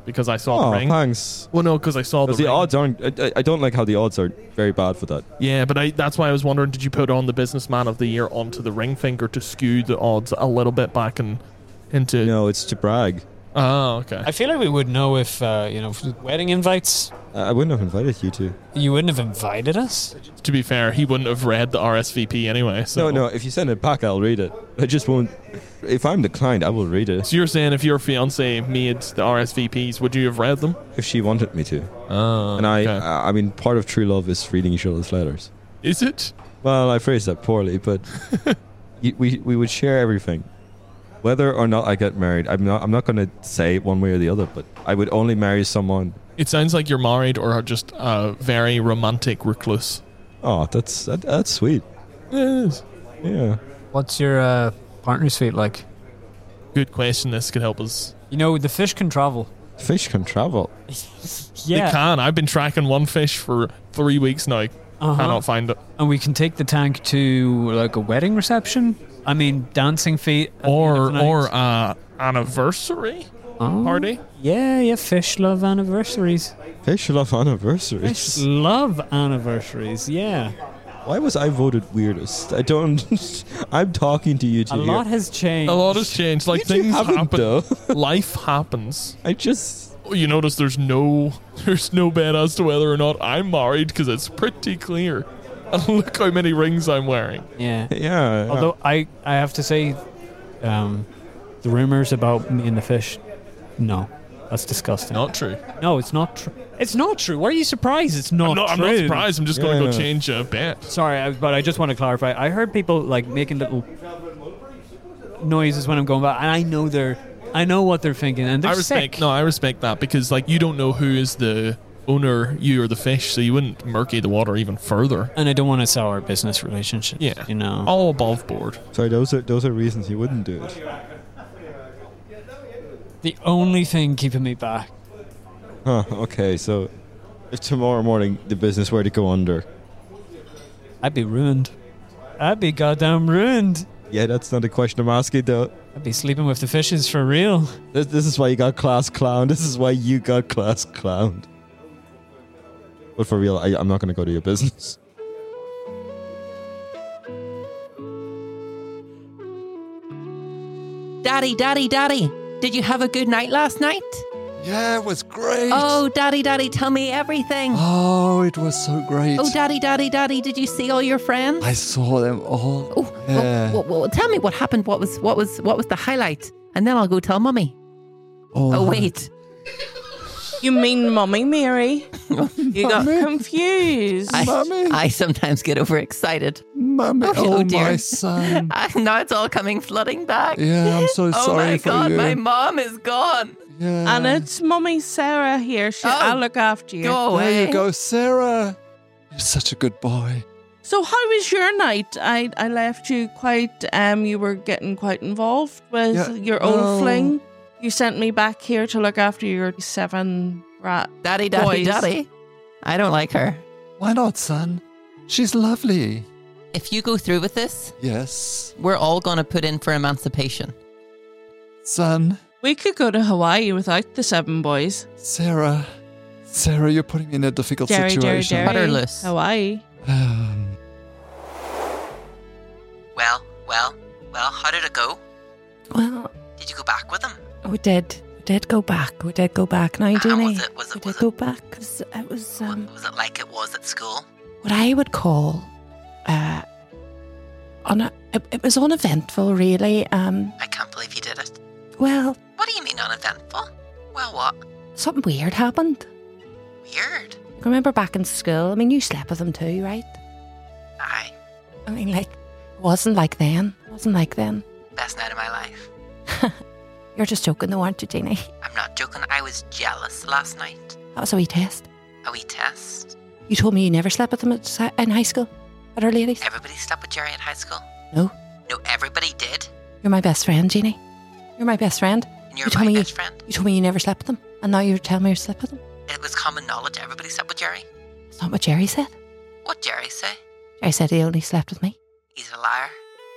Speaker 4: because I saw
Speaker 10: Oh,
Speaker 4: the ring.
Speaker 10: thanks.
Speaker 4: Well, no, because I saw the,
Speaker 10: Because the
Speaker 4: ring.
Speaker 10: odds aren't. I, I don't like how the odds are very bad for that.
Speaker 4: Yeah, but I, that's why I was wondering, did you put on the Businessman of the Year onto the ring finger to skew the odds a little bit back and into...
Speaker 10: No, it's to brag.
Speaker 4: Oh, okay.
Speaker 18: I feel like we would know if, uh, you know, wedding invites.
Speaker 10: Uh, I wouldn't have invited you two.
Speaker 18: You wouldn't have invited us?
Speaker 4: To be fair, he wouldn't have read the R S V P anyway. So.
Speaker 10: No, no. If you send it back, I'll read it. I just won't. If I'm declined, I will read it.
Speaker 4: So you're saying if your fiance made the R S V Ps, would you have read them?
Speaker 10: If she wanted me to.
Speaker 4: Oh,
Speaker 10: and I,
Speaker 4: okay.
Speaker 10: uh, I mean, part of true love is reading each other's letters.
Speaker 4: Is it?
Speaker 10: Well, I phrased that poorly, but y- we we would share everything. Whether or not I get married, I'm not. I'm not going to say one way or the other. But I would only marry someone.
Speaker 4: It sounds like you're married or just a very romantic recluse.
Speaker 10: Oh, that's that, that's sweet.
Speaker 4: It is.
Speaker 10: Yeah.
Speaker 18: What's your uh, partner's fate like?
Speaker 4: Good question. This could help us.
Speaker 18: You know, the fish can travel.
Speaker 10: Fish can travel.
Speaker 18: Yeah.
Speaker 4: They can. I've been tracking one fish for three weeks now.
Speaker 18: Uh-huh.
Speaker 4: Cannot find it.
Speaker 18: And we can take the tank to like a wedding reception. I mean, dancing feet. at the end
Speaker 4: Or
Speaker 18: of the night.
Speaker 4: or uh, anniversary
Speaker 18: Oh,
Speaker 4: party.
Speaker 18: Yeah, yeah. Fish love anniversaries.
Speaker 10: Fish love anniversaries.
Speaker 18: Fish love anniversaries. Yeah.
Speaker 10: Why was I voted weirdest? I don't. I'm talking to you two.
Speaker 18: A
Speaker 10: here.
Speaker 18: lot has changed.
Speaker 4: A lot has changed. Like
Speaker 10: You
Speaker 4: things
Speaker 10: haven't,
Speaker 4: happen.
Speaker 10: though.
Speaker 4: Life happens.
Speaker 10: I just.
Speaker 4: You notice there's no there's no bet as to whether or not I'm married because it's pretty clear. And look how many rings I'm wearing.
Speaker 18: Yeah.
Speaker 10: Yeah.
Speaker 18: Although I, I have to say, um, the rumors about me and the fish, no, that's disgusting.
Speaker 4: Not true.
Speaker 18: No, it's not true. It's not true. Why are you surprised? It's not
Speaker 4: I'm not, I'm
Speaker 18: true.
Speaker 4: not surprised. I'm just going to
Speaker 10: Yeah.
Speaker 4: go change a bet.
Speaker 18: Sorry, I, but I just want to clarify. I heard people like making little noises when I'm going by, and I know they're, I know what they're thinking, and they're
Speaker 4: I respect.
Speaker 18: sick.
Speaker 4: No, I respect that because like you don't know who is the owner, you or the fish, so you wouldn't murky the water even further.
Speaker 18: And I don't want to sour our business relationship.
Speaker 4: Yeah,
Speaker 18: you know,
Speaker 4: all above board.
Speaker 10: Sorry, those are those are reasons you wouldn't do it.
Speaker 18: the only thing keeping me back.
Speaker 10: Huh. Okay. So, if tomorrow morning the business were to go under,
Speaker 18: I'd be ruined. I'd be goddamn ruined.
Speaker 10: yeah, that's not a question I'm asking though.
Speaker 18: I'd be sleeping with the fishes for real.
Speaker 10: This, this is why you got class clown. This is why you got class clowned. But for real, I, I'm not going to go to your business.
Speaker 8: Daddy, Daddy, Daddy, did you have a good night last night?
Speaker 2: Yeah, it was great.
Speaker 8: Oh, Daddy, Daddy, tell me everything.
Speaker 2: Oh, it was so great.
Speaker 8: Oh, Daddy, Daddy, Daddy, did you see all your friends?
Speaker 2: I saw them all.
Speaker 8: Oh,
Speaker 2: yeah.
Speaker 8: well, well, well, tell me what happened. What was what was what was the highlight? And then I'll go tell Mummy. Oh, oh wait.
Speaker 9: You mean Mummy Mary? You got
Speaker 2: Mummy?
Speaker 9: confused.
Speaker 8: I,
Speaker 2: Mummy?
Speaker 8: I sometimes get overexcited.
Speaker 2: Mummy,
Speaker 8: Oh,
Speaker 2: oh,
Speaker 8: dear.
Speaker 2: my son.
Speaker 8: Now it's all coming flooding back.
Speaker 2: Yeah, I'm so
Speaker 8: Oh
Speaker 2: sorry
Speaker 8: my
Speaker 2: for
Speaker 8: God,
Speaker 2: you.
Speaker 8: my mom is gone.
Speaker 2: Yeah.
Speaker 9: And it's Mummy Sarah here. She,
Speaker 8: Oh,
Speaker 9: I'll look after you.
Speaker 8: Go away.
Speaker 2: There you go, Sarah. You're such a good boy.
Speaker 9: So how was your night? I, I left you quite, um, you were getting quite involved with
Speaker 2: Yeah,
Speaker 9: your old
Speaker 2: well-
Speaker 9: fling. You sent me back here to look after your seven rat
Speaker 8: Daddy, Daddy,
Speaker 9: boys.
Speaker 8: Daddy. I don't like her.
Speaker 2: Why not, son? She's lovely.
Speaker 8: If you go through with this,
Speaker 2: Yes.
Speaker 8: we're all going to put in for emancipation.
Speaker 2: Son,
Speaker 9: We could go to Hawaii without the seven boys.
Speaker 2: Sarah. Sarah, you're putting me in a difficult
Speaker 9: Jerry, Jerry,
Speaker 2: situation.
Speaker 9: Jerry.
Speaker 8: Butterless.
Speaker 9: Hawaii.
Speaker 2: Um,
Speaker 8: Well, well, well, how did it go?
Speaker 7: Well,
Speaker 8: Did you go back with him?
Speaker 7: we did. We did go back. We did go back. Now, Jenny.
Speaker 8: was it- was it-
Speaker 7: we
Speaker 8: was
Speaker 7: did go back. It was, it was um,
Speaker 8: Was it like it was at school?
Speaker 7: what I would call uh, on a, it, it was uneventful, really. Um,
Speaker 8: I can't believe you did it.
Speaker 7: well,
Speaker 8: What do you mean uneventful? Well, what?
Speaker 7: something weird happened.
Speaker 8: Weird.
Speaker 7: Remember back in school? I mean, you slept with them too, right?
Speaker 8: Aye.
Speaker 7: I mean, like, it wasn't like then. It wasn't like then.
Speaker 8: Best night of my life.
Speaker 7: You're just joking, though, aren't you, Jeannie?
Speaker 8: I'm not joking. I was jealous last night.
Speaker 7: That was a wee test.
Speaker 8: A wee test.
Speaker 7: You told me you never slept with them at, si- in high school, at our ladies.
Speaker 8: Everybody slept with Jerry at high school?
Speaker 7: No,
Speaker 8: No, everybody did.
Speaker 7: you're my best friend, Jeannie. You're my best friend.
Speaker 8: And you're
Speaker 7: you told
Speaker 8: my
Speaker 7: me
Speaker 8: best
Speaker 7: you,
Speaker 8: friend.
Speaker 7: You told me you never slept with them, and now you're telling me you slept with them.
Speaker 8: It was common knowledge everybody slept with Jerry.
Speaker 7: It's not what Jerry said.
Speaker 8: What Jerry say?
Speaker 7: Jerry said he only slept with me.
Speaker 8: He's a liar.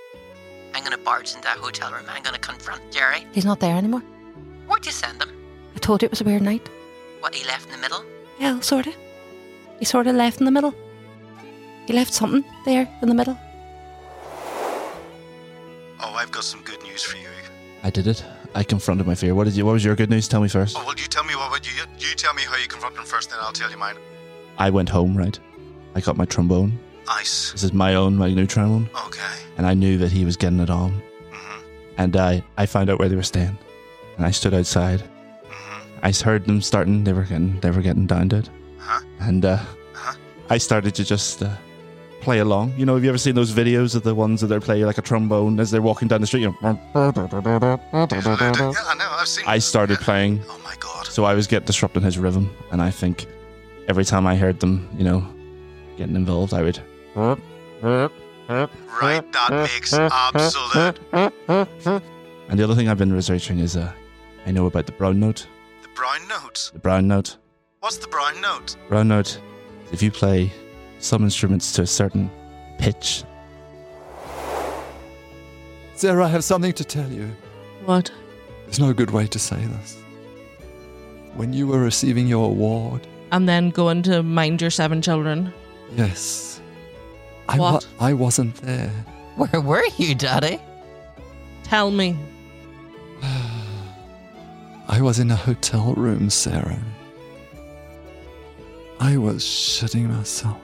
Speaker 8: I'm gonna barge into that hotel room. I'm gonna confront Jerry.
Speaker 7: He's not there anymore.
Speaker 8: Where'd you send him?
Speaker 7: I told you it was a weird night.
Speaker 20: What, he left in the middle?
Speaker 7: Yeah, sort of. He sort of left in the middle. He left something there in the middle.
Speaker 11: Oh, I've got some good news for you.
Speaker 1: I did it. I confronted my fear. What did you? What was your good news? Tell me first.
Speaker 11: Oh, well, you tell me what would you you tell me how you confronted him first, then I'll tell you mine.
Speaker 1: I went home, right? I got my trombone.
Speaker 11: Nice.
Speaker 1: This is my own, my new trombone.
Speaker 11: Okay.
Speaker 1: And I knew that he was getting it on.
Speaker 11: Mm-hmm.
Speaker 1: And I, I found out where they were staying. And I stood outside.
Speaker 11: Mm-hmm.
Speaker 1: I heard them starting. They were getting, they were getting down to it.
Speaker 11: Uh-huh.
Speaker 1: And uh,
Speaker 11: Uh-huh.
Speaker 1: I started to just uh, play along. You know, have you ever seen those videos of the ones that they play like a trombone as they're walking down the street? You know,
Speaker 11: Yeah, I know. I've seen.
Speaker 1: I started playing.
Speaker 11: Oh my god.
Speaker 1: So I was getting disrupting his rhythm, and I think every time I heard them, you know, getting involved, I would.
Speaker 11: Right, that makes absolute.
Speaker 1: And the other thing I've been researching is, uh, I know about the brown note.
Speaker 11: The brown note.
Speaker 1: The brown note.
Speaker 11: What's the brown note?
Speaker 1: Brown note. If you play some instruments to a certain pitch.
Speaker 2: Sarah, I have something to tell you.
Speaker 9: What?
Speaker 2: There's no good way to say this. When you were receiving your award,
Speaker 9: And then going to mind your seven children.
Speaker 2: yes, I,
Speaker 9: What?
Speaker 2: wa- I wasn't there.
Speaker 20: Where were you, Daddy?
Speaker 9: Tell me.
Speaker 2: I was in a hotel room, Sarah. I was shitting myself.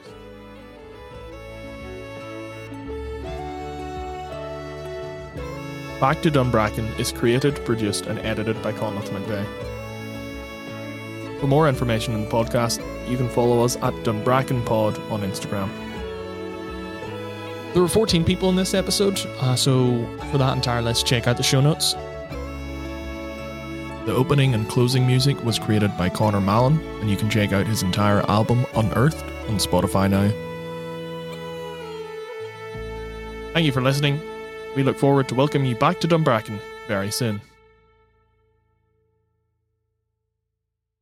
Speaker 19: Back to Dunbracken is created, produced, and edited by Connacht McVeigh. For more information on the podcast, you can follow us at Dunbracken Pod on Instagram. There were fourteen people in this episode, uh, so for that entire list, check out the show notes. The opening and closing music was created by Connor Mallon, and you can check out his entire album Unearthed on Spotify now. Thank you for listening. We look forward to welcoming you back to Dunbracken very soon.